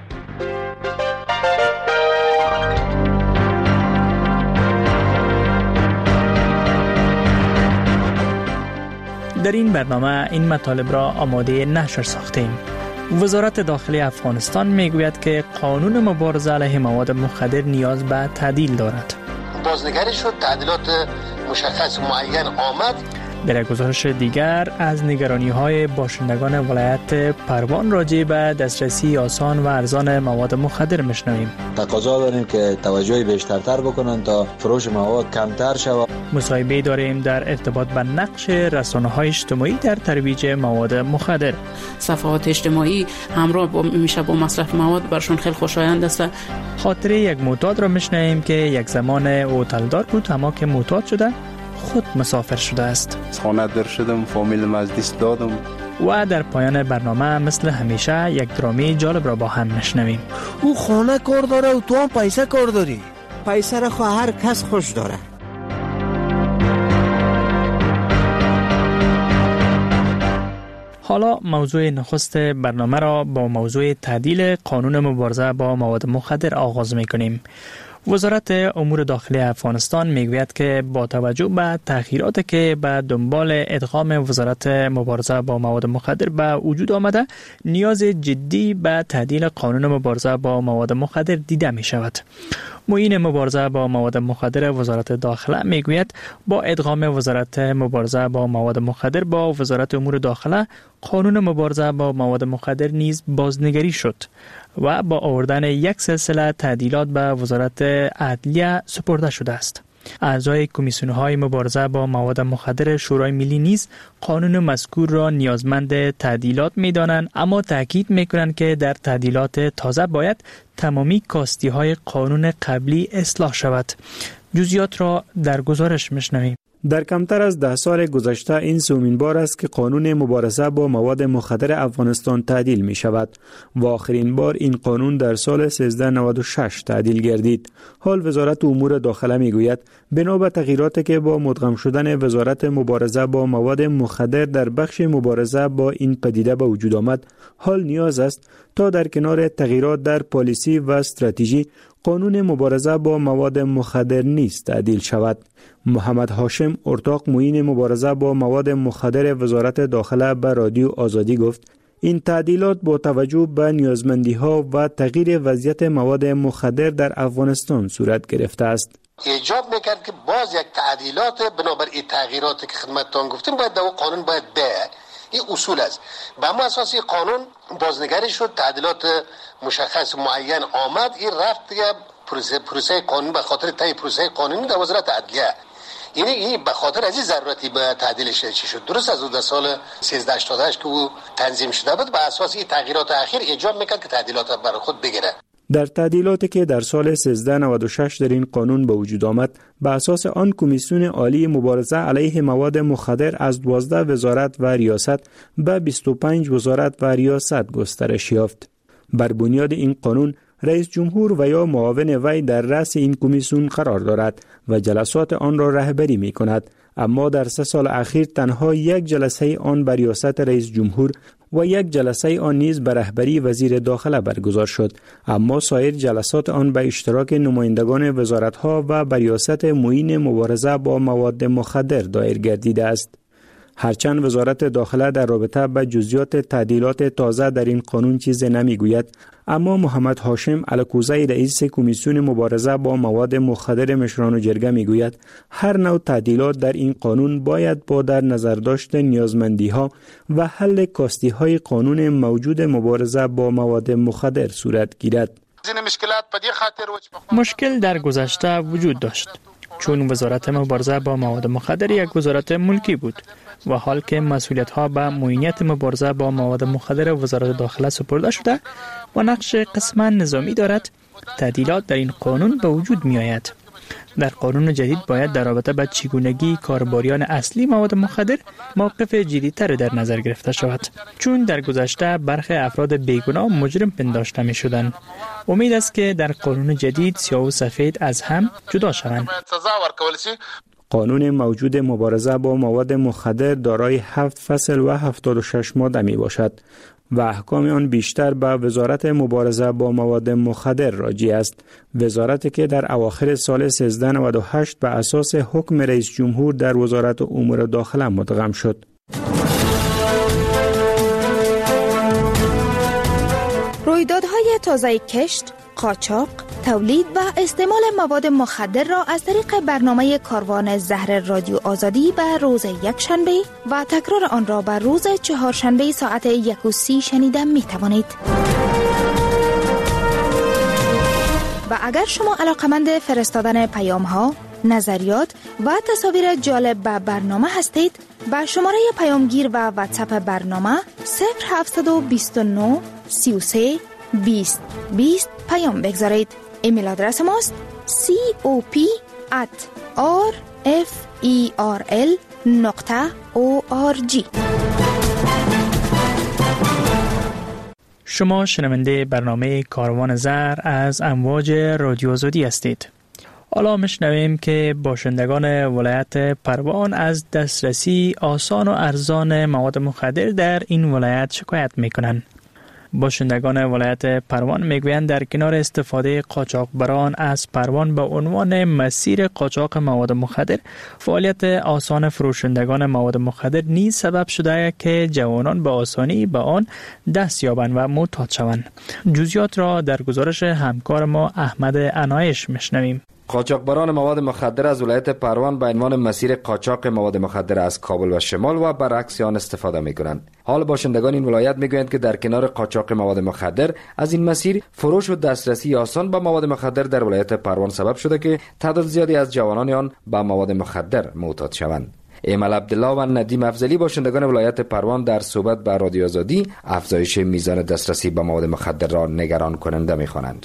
در این برنامه این مطالب را آماده نشر ساختیم. وزارت داخلی افغانستان میگوید که قانون مبارزه علیه مواد مخدر نیاز به تعدیل دارد. بازنگری شد، تعدیلات مشخص معین آمد. در یک گزارش دیگر از نگرانی‌های باشندگان ولایت پروان راجع به دسترسی آسان و ارزان مواد مخدر میشنویم. تقاضا داریم که توجه بیشترتر بکنن تا فروش مواد کمتر شود. مصاحبه داریم در ارتباط به نقش رسانه‌های اجتماعی در ترویج مواد مخدر. صفحات اجتماعی همراه با میشه با مصرف مواد برشون خیلی خوشایند است. خاطره یک معتاد را میشنویم که یک زمان هتلدار بود اما که معتاد شده خود مسافر شده است. خانه در شدم، فامیل مزدیست دادم. و در پایان برنامه مثل همیشه یک درامی جالب را با هم میشنویم. او خانه کار داره و تو هم پیسه کار داری. پیسه را خو هر کس خوش داره. حالا موضوع نخست برنامه را با موضوع تعدیل قانون مبارزه با مواد مخدر آغاز میکنیم. وزارت امور داخلی افغانستان میگوید که با توجه به تأخیراتی که به دنبال ادغام وزارت مبارزه با مواد مخدر به وجود آمده، نیاز جدی به تعدیل قانون مبارزه با مواد مخدر دیده می شود. معین مبارزه با مواد مخدر وزارت داخله میگوید با ادغام وزارت مبارزه با مواد مخدر با وزارت امور داخله، قانون مبارزه با مواد مخدر نیز بازنگری شد و با آوردن یک سلسله تعدیلات به وزارت عدلیه سپرده شده است. اعضای کمیسیون‌های مبارزه با مواد مخدر شورای ملی نیز قانون مذکور را نیازمند تعدیلات می‌دانند، اما تاکید می‌کنند که در تعدیلات تازه باید تمامی کاستی‌های قانون قبلی اصلاح شود. جزئیات را در گزارش می‌شنویم. در کمتر از ده سال گذشته این سومین بار است که قانون مبارزه با مواد مخدر افغانستان تعدیل می شود و آخرین بار این قانون در سال سیزده نود و شش تعدیل گردید. حال وزارت امور داخله می گوید بنا به تغییراتی که با مدغم شدن وزارت مبارزه با مواد مخدر در بخش مبارزه با این پدیده به وجود آمد، حال نیاز است تا در کنار تغییرات در پالیسی و استراتژی قانون مبارزه با مواد مخدر نیز تعدیل شود. محمد هاشم ارتاق معین مبارزه با مواد مخدر وزارت داخله به رادیو آزادی گفت این تعدیلات با توجه به نیازمندی‌ها و تغییر وضعیت مواد مخدر در افغانستان صورت گرفته است. ایجاب میکرد که باز یک تعدیلات بنابر این تغییراتی که خدمتتان گفتیم باید در قانون باید به این اصول است. به همون اساس قانون بازنگری شد، تعدیلات مشخص معین آمد، این رفت دیگه پروسه پروسه قانون به خاطر طی پروسه قانونی در وزارت عدلیه. یعنی این به خاطر از این ضرورتی به تعدیلش چی شد. درست از اون سال سیزده هشتاد و هشت که او تنظیم شده بود، به اساس این تغییرات اخیر ایجاب میکرد که تعدیلات برای خود بگیره. در تعدیلاتی که در سال سیزده نود و شش در این قانون به وجود آمد، به اساس آن کمیسیون عالی مبارزه علیه مواد مخدر از دوازده وزارت و ریاست به بیست و پنج وزارت و ریاست گسترش یافت. بر بنیاد این قانون رئیس جمهور و یا معاون وی در رأس این کمیسیون قرار دارد و جلسات آن را رهبری می کند، اما در سه سال اخیر تنها یک جلسه آن بر ریاست رئیس جمهور و یک جلسه آن نیز بر رهبری وزیر داخله برگزار شد، اما سایر جلسات آن به اشتراک نمایندگان وزارت‌ها و بر ریاست معین مبارزه با مواد مخدر دایر گردیده است. هرچند وزارت داخله در رابطه با جزئیات تعدیلات تازه در این قانون چیزی نمیگوید، اما محمد هاشم الکوزی رئیس کمیسیون مبارزه با مواد مخدر مشران جرگه میگوید هر نوع تعدیلات در این قانون باید با در نظر داشت نیازمندی‌ها و حل کاستی‌های قانون موجود مبارزه با مواد مخدر صورت گیرد. مشکل در گذشته وجود داشت، چون وزارت مبارزه با مواد مخدر یک وزارت ملکی بود و حال که مسئولیت‌ها به معینیت مبارزه با مواد مخدر وزارت داخله سپرده شده و نقش قسما نظامی دارد، تعدیلات در این قانون به وجود می آید. در قانون جدید باید در رابطه با چگونگی کاربریان اصلی مواد مخدر موقف جدی‌تر در نظر گرفته شود، چون در گذشته برخی افراد بیگناه مجرم پنداشته می شدند. امید است که در قانون جدید سیاه و سفید از هم جدا شوند. قانون موجود مبارزه با مواد مخدر دارای هفت فصل و هفتاد و شش ماده می باشد و احکام آن بیشتر به وزارت مبارزه با مواد مخدر راجع است. وزارتی که در اواخر سال سیزده نود و هشت به اساس حکم رئیس جمهور در وزارت امور داخله مدغم شد. رویدادهای تازه کشت، قاچاق، تولید و استعمال مواد مخدر را از طریق برنامه کاروان زهر رادیو آزادی به روز یکشنبه و تکرار آن را به روز چهارشنبه ساعت یک و سی شنیده می توانید. و اگر شما علاقمند فرستادن پیام ها، نظریات و تصاویر جالب به برنامه هستید، با شماره پیامگیر و واتساپ برنامه صفر هفت دو نه سی و سه بیست بیست پیام بگذارید. ایمیل آدرس ماست cop at rferl نقطه org. شما شنونده برنامه کاروان زر از امواج رادیو آزادی هستید. حالا میشنویم که باشندگان ولایت پروان از دسترسی آسان و ارزان مواد مخدر در این ولایت شکایت میکنند. باشندگان ولایت پروان میگویند در کنار استفاده قاچاقبران از پروان به عنوان مسیر قاچاق مواد مخدر، فعالیت آسان فروشندگان مواد مخدر نیز سبب شده که جوانان به آسانی به آن دست یابند و معتاد شوند. جزئیات را در گزارش همکار ما احمد عنایش میشنویم. قاچاقبران مواد مخدر از ولایت پروان به عنوان مسیر قاچاق مواد مخدر از کابل و شمال و برعکس آن استفاده می کنند. حال باشندگان این ولایت می گویند که در کنار قاچاق مواد مخدر از این مسیر فروش و دسترسی آسان به مواد مخدر در ولایت پروان سبب شده که تعداد زیادی از جوانان آن به مواد مخدر معتاد شوند. ایمل عبدالله و ندیم افضلی باشندگان ولایت پروان در صحبت با رادیو آزادی افزایش میزان دسترسی به مواد مخدر را نگران کننده می خوانند.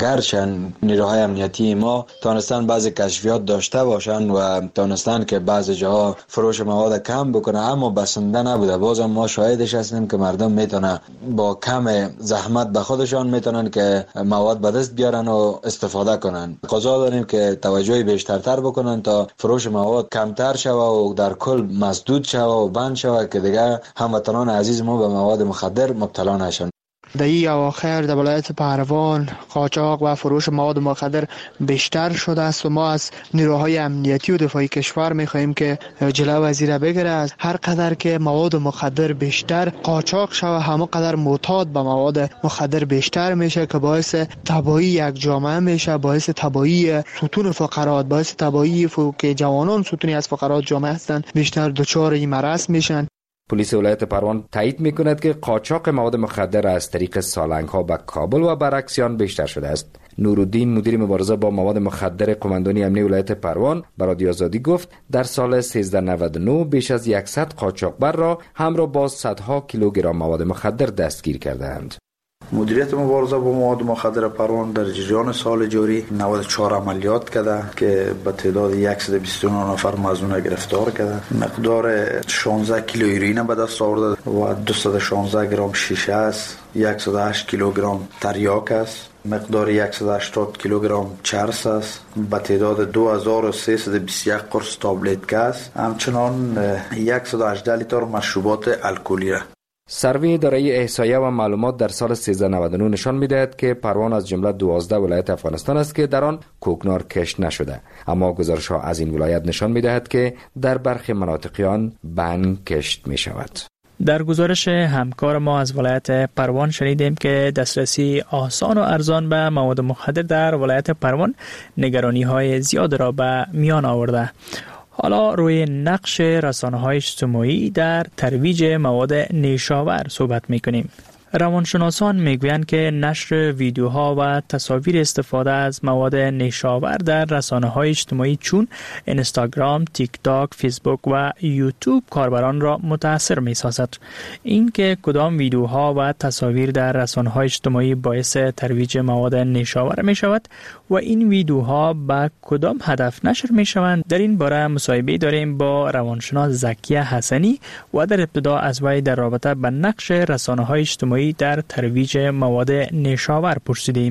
گرچند نیروهای امنیتی ما تانستن بعضی کشفیات داشته باشند و تانستن که بعضی جاها فروش مواد کم بکنه، اما بسنده نبوده. بازم ما شاهدش هستیم که مردم میتونه با کم زحمت به خودشان میتونن که مواد به دست بیارن و استفاده کنن. قضا داریم که توجه بیشترتر بکنن تا فروش مواد کمتر شوه و در کل مسدود شوه و بند شوه که دیگه هموطنان عزیز ما به مواد مخدر مبتلا نشن. در این اواخر در ولایت پهلوان قاچاق و فروش مواد مخدر بیشتر شده است و ما از نیروهای امنیتی و دفاعی کشور می‌خواهیم که جلو وزیر بگیره. از هر قدر که مواد مخدر بیشتر قاچاق شوه، همه قدر معتاد به مواد مخدر بیشتر میشه که باعث تباهی یک جامعه میشه، باعث تباهی ستون فقرات، باعث تباهی که جوانان ستونی از فقرات جامعه هستند بیشتر دچار این مرض میشن. پلیس ولایت پروان تایید میکند که قاچاق مواد مخدر از طریق سالنگ ها به کابل و برعکس آن بیشتر شده است. نورالدین مدیر مبارزه با مواد مخدر قماندانی امنیتی ولایت پروان به رادیو آزادی گفت در سال سیزده نود و نه بیش از صد قاچاقبر را همراه با صدها کیلوگرم مواد مخدر دستگیر کردند. مدیریت مبارزه با مواد مخدر پروان در جریان سال جاری نود و چهار عملیات کرده که به تعداد صد و بیست و نه نفر مظنون گرفتار کرده. مقدار شانزده کیلو هیروئین به دست آورده و دویست و شانزده گرم شیشه است، صد و هشت کیلوگرم تریاک است، مقدار صد و هشتاد کیلوگرم چرس است، به تعداد دو هزار و سیصد و بیست و یک قرص تابلت است، همچنان صد و هجده لیتر مشروبات الکلی. سروی اداره احصایه و معلومات در سال سیزده نود و نه نشان می‌دهد که پروان از جمله دوازده ولایت افغانستان است که در آن کوکنار کشت نشده، اما گزارش‌ها از این ولایت نشان می‌دهد که در برخی مناطق آن بنگ کشت می‌شود. در گزارش همکار ما از ولایت پروان شنیدیم که دسترسی آسان و ارزان به مواد مخدر در ولایت پروان نگرانی‌های زیاد را به میان آورده. حالا روی نقش رسانه‌های اجتماعی در ترویج مواد نیشاور صحبت می‌کنیم. روانشناسان میگویند که نشر ویدیوها و تصاویر استفاده از مواد نیشاور در رسانه‌های اجتماعی چون اینستاگرام، تیک تاک، فیسبوک و یوتیوب کاربران را متاثر می‌سازد. این که کدام ویدیوها و تصاویر در رسانه‌های اجتماعی باعث ترویج مواد نیشاور می‌شود و این ویدیوها با کدام هدف نشر می‌شوند، در این باره مصاحبه داریم با روانشناس زکیه حسنی و در ابتدا از وی در رابطه با نقش رسانه‌های اجتماعی در ترویج مواد نیشاور پرسیدیم.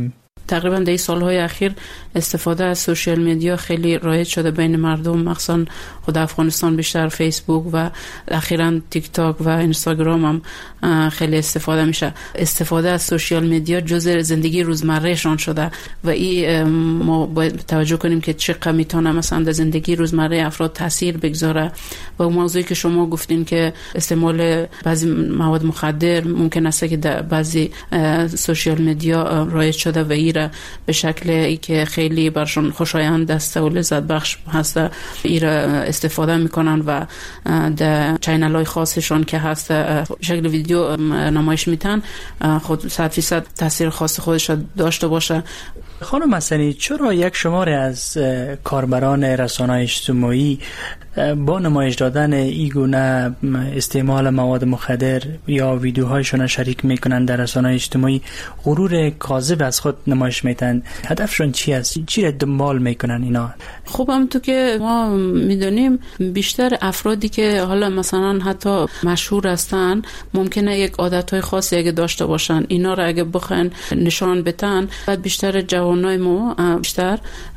تقریبا در این سالهای اخیر استفاده از سوشیال میدیا خیلی رایج شده بین مردم، مخصوصا خود افغانستان بیشتر فیسبوک و اخیراً تیک تاک و اینستاگرام هم خیلی استفاده میشه. استفاده از سوشیال میدیا جزء زندگی روزمرهشان شده و این ما باید توجه کنیم که چقدر میتونه مثلا در زندگی روزمره افراد تاثیر بگذاره. و اون موضوعی که شما گفتین که استعمال بعضی مواد مخدر ممکن است که در بعضی سوشیال میدیا رایج شده و ایره به شکلی که خیلی برشون خوشایند است و لذت بخش هست ایره استفاده میکنن و در چینل های خاصشون که هست شکل ویدیو نمایش میتن خود صد فیصد تاثیر خاص خودش داشته باشه. خانم حسنی، چرا یک شماره از کاربران رسانه‌های اجتماعی با نمایش دادن این گونه استعمال مواد مخدر یا ویدیوهایشون شریک میکنن در رسانه‌های اجتماعی غرور کاذب از خود نمایش میتن؟ هدفشون چی است؟ چی را دنبال میکنن اینا؟ خب همونطور که ما میدونیم بیشتر افرادی که حالا مثلا حتی مشهور هستن ممکنه یک عادتهای خاصی اگه داشته باشن، اینا رو اگه بخواین نشان بدن بعد بیشتر جوانای ما بیشتر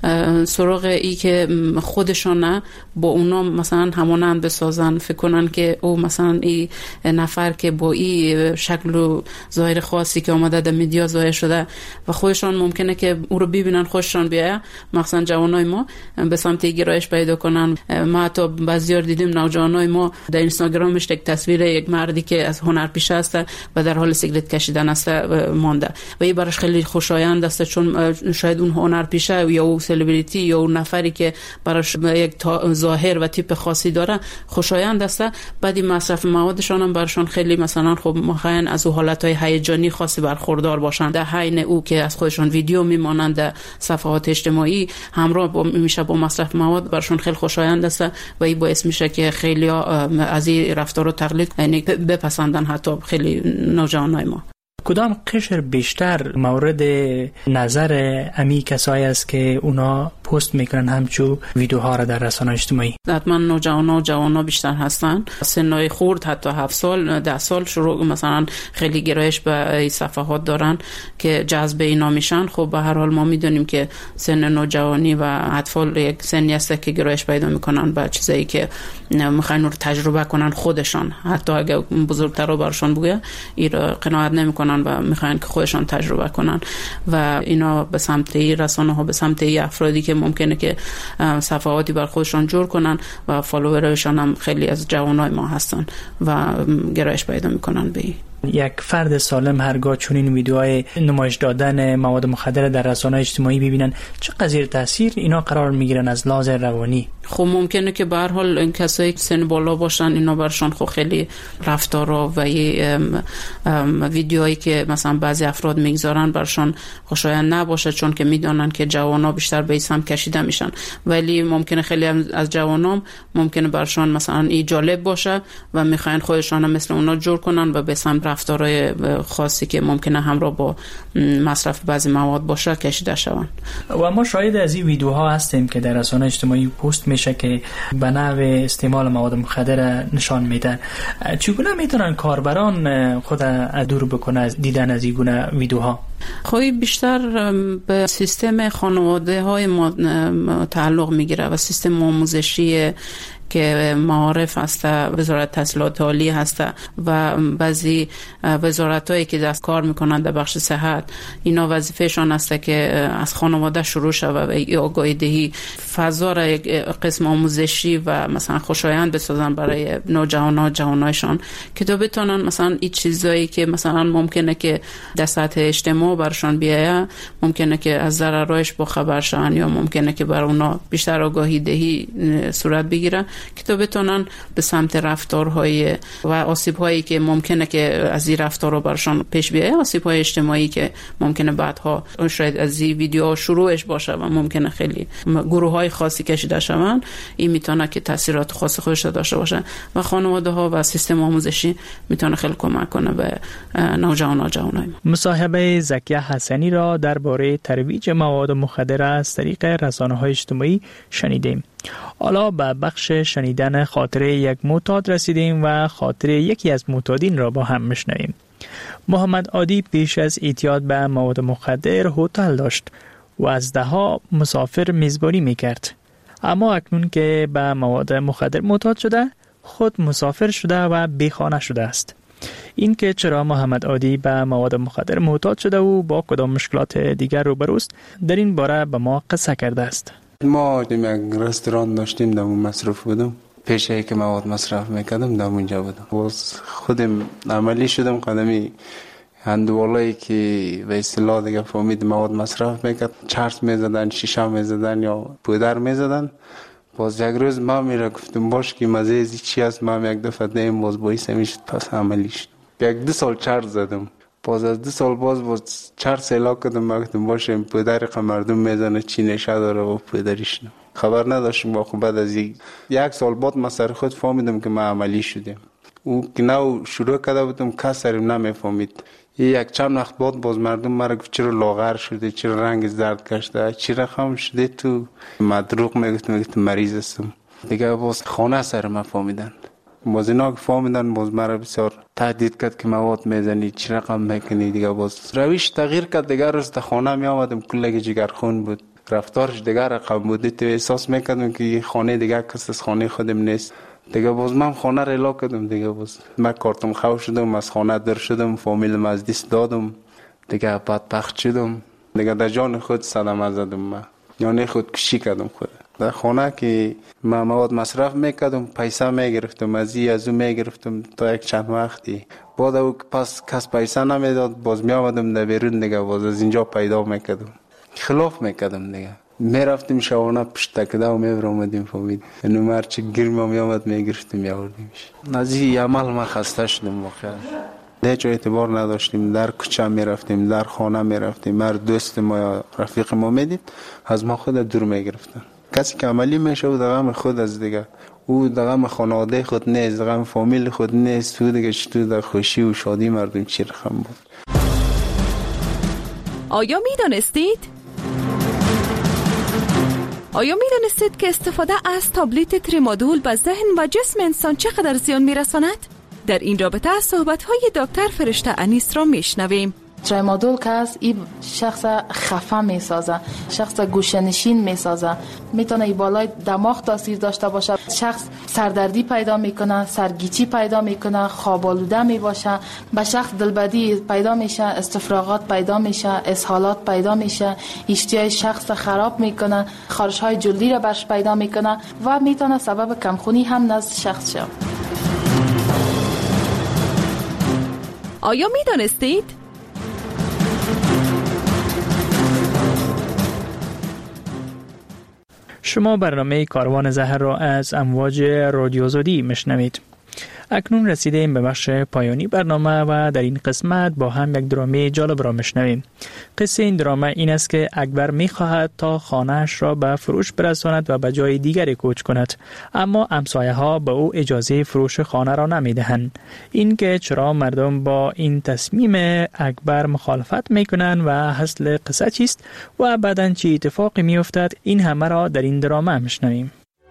سراغ ای که خودشون با اونا مثلا همانند بسازن، فکر کنن که او مثلا این نفر که با این شکل و ظاهر خاصی که آمده در میدیا ظاهر شده و خودشان ممکنه که او رو ببینن خوششان بیایه، مثلا جوانای ما به سمت گرایش پیدا کنن. ما حتی بعضیار دیدیم نوجوانای ما در اینستاگرامش یک تصویر یک مردی که از هنرپیشه است و در حال سیگارت کشیدن است مانده و این براش خیلی خوشایند است، چون شاید اون هنرپیشه یا اون سلبریتی یا اون نفری که براش یک ظاهر و تیپ خاصی داره خوشایند است. بعد این مصرف موادشان هم برشون خیلی مثلا خب مخاین از اون حالتهای هیجانی خاصی برخوردار باشن، در حین او که از خودشون ویدیو میمانند در صفحات اجتماعی همراه با میشه با مصرف مواد برشون خیلی خوشایند است و این باعث میشه که خیلی از این رفتار رو تقلید یعنی بپسندن حتی خیلی نوجوانای ما. کدام قشر بیشتر مورد نظر امی کسایی است که اونا پست میکنن همچو ویدیوها را در رسانه اجتماعی؟ حتما نوجوانا و جوانا بیشتر هستن، سنای خورد حتی هفت سال ده سال شروع مثلا خیلی گرایش به این صفحات دارن که جذب اینا میشن. خب به هر حال ما میدونیم که سن نوجوانی و اطفال یک سنی است که گرایش پیدا میکنن به چیزایی که میخوان رو تجربه کنن خودشان، حتی اگه بزرگتر رو برشون بگه این قناعت نمیکنن و میخوان که خودشان تجربه کنن و اینا به سمت رسانه ها به سمت افرادی که ممکنه که صفحاتی بر خودشان جور کنن و فالوورایشان هم خیلی از جوانای ما هستن و گرایش پیدا میکنن به این. یک فرد سالم هرگاه چنین ویدیوهای نمایش دادن مواد مخدر در رسانه‌های اجتماعی ببینن چقدر زیر تاثیر اینا قرار میگیرن از لحاظ روانی؟ خب ممکنه که به هر حال این کسایی که سن بالا باشن اینا برشان خب خیلی رفتارا و ویدیوهایی که مثلا بعضی افراد میگذارن برشان خوشایند نباشه، چون که میدونن که جوانا بیشتر به این سمت کشیده میشن. ولی ممکنه خیلی از جوانام ممکنه برشان مثلا این جالب باشه و میخواین خودشان مثل اونا جور کنن و به سمت رفتارهای خاصی که ممکنه همراه با مصرف بعضی مواد باشه کشیده شون. و ما شاهد از این ویدیوها هستیم که در رسانه اجتماعی پست میشه که به نحو استعمال مواد مخدر نشان میدن. چگونه میتونن کاربران خود دور بکنه از دیدن از این گونه ویدیوها؟ خب بیشتر به سیستم خانواده های ما تعلق میگیره و سیستم آموزشی که معارف هست، وزارت تحصیلات عالی هست و بعضی وزارتایی که دست کار میکنن در بخش صحت، اینا وظیفهشان است که از خانواده شروع شود و آگاهی دهی فضا را یک قسم آموزشی و مثلا خوشایند بسازن برای نوجوانا جوانایشان که تا بتونن مثلا این چیزایی که مثلا ممکنه که در سطح اجتماع برشان بیایه ممکنه که از ضررش با خبر شون یا ممکنه که بر اونا بیشتر آگاهی دهی صورت بگیره که تا بتونن به سمت رفتارهای و آسیب‌هایی که ممکنه که از این رفتارها برشان پیش بیایه، آسیب‌های اجتماعی که ممکنه بعدها شاید از این ویدیو شروعش باشه و ممکنه خیلی گروه‌های خاصی کشیده شون، این میتونه که تاثیرات خاص خودش داشته باشه و خانواده‌ها و سیستم آموزشی میتونه خیلی کمک کنه به نوجوانان و جوانای ما. مصاحبه زکیه حسنی را درباره ترویج مواد مخدر از طریق رسانه‌های اجتماعی شنیدیم. حالا به بخش شنیدن خاطره یک معتاد رسیدیم و خاطره یکی از معتادین را با هم میشنویم. محمد عادی پیش از اعتیاد به مواد مخدر هتل داشت و از دهها مسافر میزبانی میکرد. اما اکنون که به مواد مخدر معتاد شده، خود مسافر شده و بیخانه شده است. این که چرا محمد عادی به مواد مخدر معتاد شده و با کدام مشکلات دیگر روبروست، در این باره به ما قصه کرده است. ما یک رستوران داشتیم، در اون مصرف بودم. پیشه که مواد مصرف میکردم در اونجا بودم. باز خودم عملی شدم، قدمی هندوالایی که به اصطلاح دیگه فهمید مواد مصرف میکرد، چرس میزدن، شیشه میزدن یا پودر میزدن. باز یک روز ما میره گفتم باش که مزه ازی چی است، ما یک دفعه دیم باز باعث میشد پس عملی شد. یک دو سال چرس زدم. باز از دو سال باز باز چرس الا کردم، گفتم باشه پودر که مردم میزنه چی نشه داره و پودریش نه. خبر نداشتم. با خب بعد از یک, یک سال بعد ما سر خود فهمیدم که ما عملی شدیم. او که نو شروع کرده بودم کس سرم نمیفهمید. یک چند وقت بعد باز مردم مرا گفت چرا لاغر شده، چرا رنگ زرد کشیده، چرا خم شده، تو مدروغ میگفتم میگفتم مریض هستم. دیگه باز خانه سر ما فهمیدن. باز اینا که فهمیدن باز مرا بسیار تهدید کرد که مواد میزنی، چی رقم میکنی. دیگه باز رویش تغییر کرد. دیگه روز تا خانه می آمدم کلگی جگرخون بود، رفتارش دیگه رقم بوده. تو احساس میکردم که خانه دیگه کس از خانه خودم نیست. دیگه باز من خانه را الا کردم. دیگه باز من کارتم خو شدم، از خانه در شدم، فامیلم از دست دادم. دیگه بدبخت شدم. دیگه در جان خود صدمه زدم. من یعنی خود کشی کردم. خود در خانه که من مواد مصرف میکردم، پیسه میگرفتم، از این از اون میگرفتم تا یک چند وقتی. بعد او پس کس پیسه نمیداد، باز میآمدم در بیرون. دیگه باز از اینجا پیدا میکردم، خلاف میکردم. دیگه میرفتیم شوانه پشت تکده و میبرامدیم فامید. اینو مرچه گرم میامد میگرفتیم میاوردیمش. از این عمل ما خسته شدیم واقعا. هیچ اعتبار نداشتیم. در کوچه میرفتیم، در خانه میرفتیم، هر دوست ما یا رفیق ما میدید از ما خود دور میگرفتن. کسی که عملی میشه و دغم خود از دیگه، او دغم خانواده خود نیست، دغم فامیل خود نیست. تو دیگه چطور در خوشی و شادی مردم چی رقم بود. آیا میدانستید؟ آیا می دانستید که استفاده از تابلت تریمادول به ذهن و جسم انسان چقدر زیان می رساند؟ در این رابطه صحبت‌های دکتر فرشته انیس را می شنویم. تریمادول که از این شخص خفه می سازه، شخص گوشه‌نشین می سازه، می تونه بالای دماغ تاثیر داشته باشه. شخص سردردی پیدا می کنه، سرگیچی پیدا می کنه، خواب آلوده می باشه، به شخص دلبدی پیدا میشه، استفراغات پیدا میشه، اسهالات پیدا میشه، اشتهای شخص خراب می کنه، خارش های جلدی را برش پیدا می کنه و می تونه سبب کمخونی هم نزد شخص شد. آیا می دانستید؟ شما برنامه کاروان زهر را از امواج رادیو زودی میشنوید. اکنون رسیدیم به بخش پایانی برنامه و در این قسمت با هم یک درامه جالب را میشنویم. قصه این درامه این است که اکبر میخواهد تا خانه‌اش را به فروش برساند و به جای دیگری کوچ کند، اما همسایه ها به او اجازه فروش خانه را نمیدهند. این که چرا مردم با این تصمیم اکبر مخالفت میکنند و اصل قصه چیست و بعداً چه اتفاقی میافتد، این همه را در این درامه میشنویم.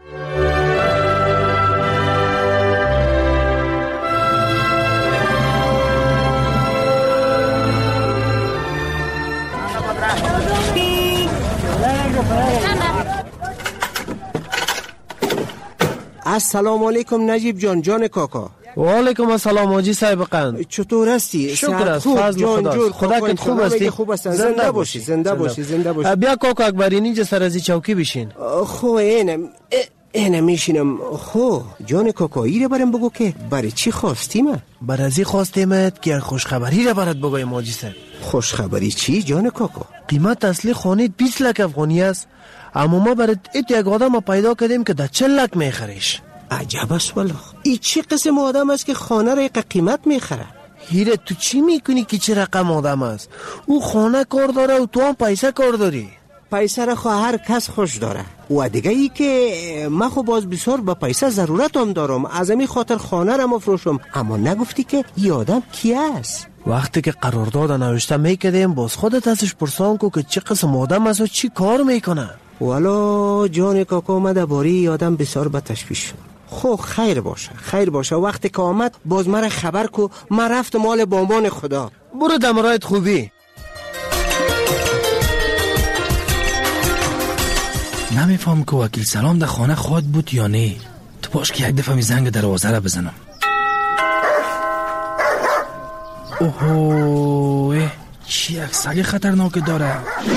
السلام علیکم نجیب جان، جان کاکا. و علیکم السلام حاجی صاحب قند. چطور هستی؟ شکر است، فضل خدا. خدا که خوب هستی. خوب است. زنده باشی، زنده باشی، زنده باشی. بیا کاکا اکبر اینجا سر از چوکی بشین. خو اینم اینم میشینم. خو جان کاکا ایره برام بگو که برای چی خواستیم؟ برای خواستیمت که خوشخبری را برات بگویم حاجی صاحب. خوشخبری چی جان کاکا؟ قیمت اصلی خانه بیست لک افغانی است، اما ما برات ایت یک آدم پیدا کردیم که در چهل لک میخریش. عجب است والله. این چه قسم آدم است که خانه را یک قیمت میخره؟ هیره تو چی میکنی که چه رقم آدم است؟ او خانه کار داره و تو هم پیسه کار داری. پیسه را خواه هر کس خوش داره و دیگه ای که من خو باز بسیار با پیسه ضرورت هم دارم، از این خاطر خانه را مفروشم. اما نگفتی که این آدم کی است؟ وقتی که قرارداد نوشته میکردیم باز خودت ازش پرسان کو که چه قسم آدم است و چی کار میکنه. والا جان کاکا ما درباره آدم بسیار به تشویش شد. خو خیر باشه خیر باشه. وقتی که آمد باز مرا خبر کو، من رفت مال بامان خدا. برو دمرایت خوبی. نمیفهم که وکیل سلام در خانه خود بود یا نه. تو باش که یک دفعه می زنگ دروازه را بزنم. اوه چی یک سگ خطرناک داره.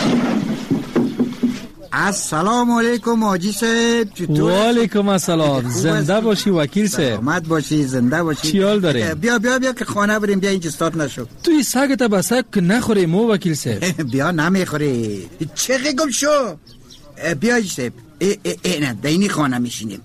السلام علیکم حاجی صاحب. چطور؟ و علیکم السلام. زنده باشی وکیل صاحب. سلامت باشی، زنده باشی. چی حال داره؟ بیا بیا بیا که خانه بریم. بیا اینجا استارت نشو. توی سگت بسک که نخوری مو وکیل صاحب. بیا نمیخوری. چه گم شو. بیا حاجی صاحب. ای ای ای نه در اینی خانه میشینیم.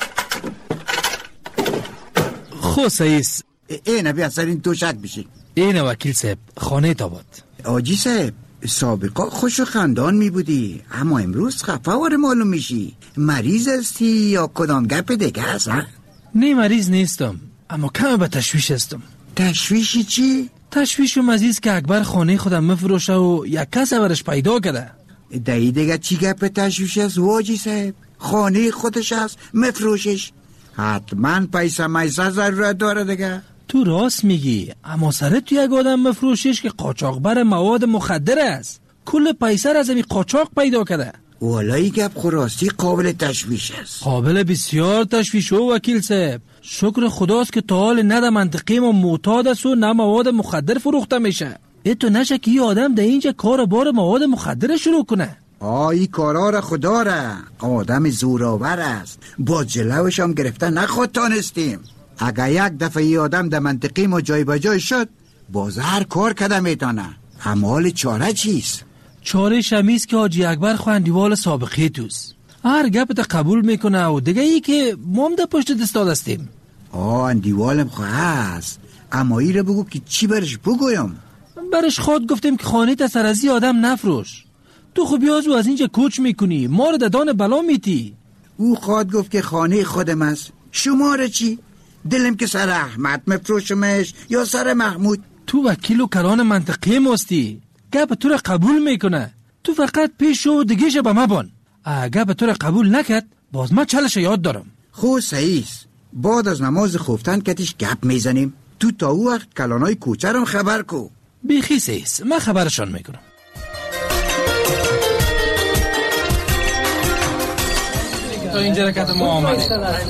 خو سیس. ای نه بیا سر این توشک بشین. اینه وکیل صاحب خانه تاباد. حاجی صاحب سابقا خوش و خندان می بودی، اما امروز خفه واره معلوم میشی. مریض هستی یا کدام گپ دیگه هست؟ نه مریض نیستم، اما کم به تشویش هستم. تشویشی چی؟ تشویشم از ایست که اکبر خانه خودم مفروشه و یک کس برش پیدا کرده. دایی دیگه چی گپ تشویش هست واجی صاحب؟ خانه خودش هست مفروشش، حتما پیسه میسه ضرورت داره دیگه. تو راست میگی، اما سره تو یک آدم مفروشش که قاچاقبر مواد مخدر است. کل پیسه را از این قاچاق پیدا کرده. والای گپ خراستی قابل تشویش است. قابل بسیار تشویش و وکیل صاحب. شکر خداست که تا حال نه در منطقه ما معتاد است و نه مواد مخدر فروخته میشه. تو نشه که یه آدم در اینجا کار بار مواد مخدر شروع کنه. آی کارا را خدا را، آدم زوراور است. با جلوش هم گرفته نخواد تانستیم. اگه یک دفعه ای آدم در منطقه ما جای بجای شد باز هر کار کده میتانه. همال چاره چیست؟ چاره شمیست که حاجی اکبر خو اندیوال سابقه توست. هر گپت قبول میکنه و دیگه ای که مام در پشت دستاد هستیم. آه اندیوالم خو هست، اما ای را بگو که چی برش بگویم؟ برش خود گفتیم که خانه تا سرازی آدم نفروش. تو خو بیازو از اینجا کوچ میکنی، ما رو ددان بلا میتی. او خود گفت که خانه خودم است. شما را چی؟ دلم که سر احمد مفروشمش یا سر محمود. تو وکیل و کلان منطقه ماستی، گپ تو را قبول میکنه. تو فقط پیش شو و دیگه به ما بان. اگه به تو را قبول نکرد باز ما چلش یاد دارم. خو سعیس بعد از نماز خفتن کتیش گپ میزنیم. تو تا او وقت کلانای کوچرم خبر کو. بیخی سعیس من خبرشان میکنم. تو اینجا رکت ما آمده.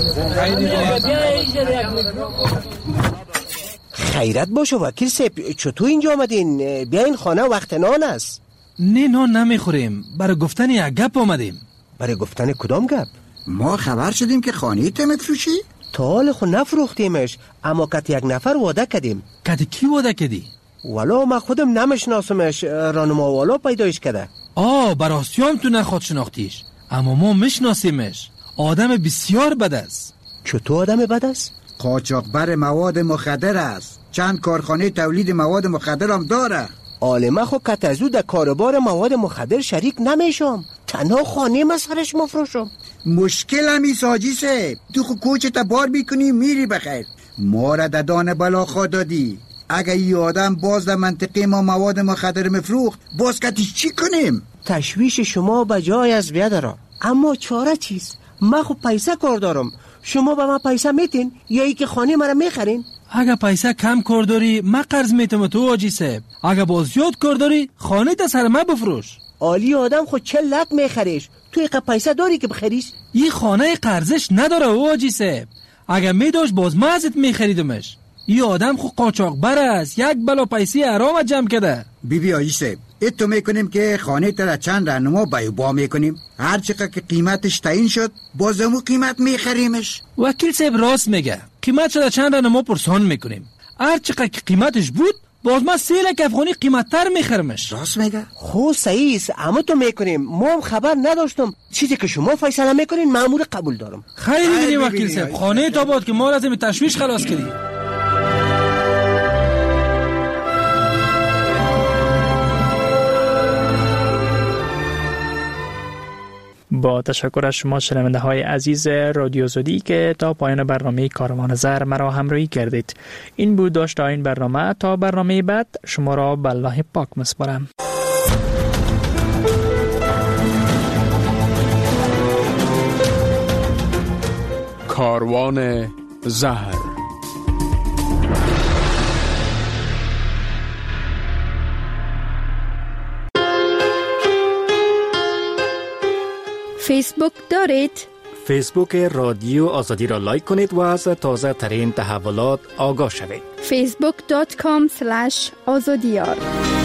خیرت باشه وکیل صاحب، چطور اینجا آمدین؟ بیاین خانه وقت نان است. نه نان نمیخوریم، برای گفتن یک گپ آمدیم. برای گفتن کدام گپ؟ ما خبر شدیم که خانه ته مفروشی؟ تا حال خو نفروختیمش، اما کت یک نفر وعده کردیم. کت کی وعده کردی؟ والا من خودم نمیشناسمش، رانما والا پیدایش کرده. آه براسیام تو نخواد شناختیش، اما ما میشناسیمش. آدم بسیار بد است. چطور آدم بد است؟ قاچاقبر مواد مخدر است. چند کارخانه تولید مواد مخدر هم داره. عالمه خو کتزو در کاربار مواد مخدر شریک نمیشم، تنها خانه مسخرش مفروشم. مشکل همی ساجی سه تو خو کوچه بار میکنی میری بخیر. ما را ددان بلا خود دادی. اگه ای آدم باز در منطقه ما مواد مخدر مفروخت باز کتیش چی کنیم؟ تشویش شما بجای از بیادره، اما چاره چیست؟ من خو پیسه کار دارم. شما به من پیسه میتین یا ای که خانه مرا میخرین؟ اگه پیسه کم کار داری من قرض میتم تو آجی صاحب. اگه باز زیاد کار داری خانه تا سر من بفروش. عالی آدم خود چه لط میخریش، تو ایقه پیسه داری که بخریش؟ این خانه قرضش نداره او آجی صاحب. اگه میداشت باز من ازت میخریدمش. این آدم خود قاچاقبر است، یک بلا پیسی حرام جمع کرده. بی بی آجی صاحب اتو میکنیم که خانه تا چند رنما بیوبا میکنیم، هر چقدر که قیمتش تعیین شد بازمو قیمت میخریمش. وکیل صاحب راست میگه، قیمت شده چند رنما پرسان میکنیم، هر چقدر که قیمتش بود باز ما سه لک افغانی قیمت تر میخرمش. راست میگه. خو صحیح اما تو میکنیم، ما هم خبر نداشتم. چیزی که شما فیصله میکنین مأمور قبول دارم. خیلی ببینی وکیل صاحب خانه تا بود که ما لازم تشویش خلاص کردی. با تشکر از شما شنونده های عزیز رادیو زودی که تا پایان برنامه کاروان زر مرا همراهی کردید. این بود داشت این برنامه. تا برنامه بعد شما را به الله پاک میسپارم. کاروان زهر. فیسبوک دارید؟ فیسبوک رادیو آزادی را لایک کنید و از تازه ترین تحولات آگاه شوید. فیسبوک دات کام سلش آزادیار.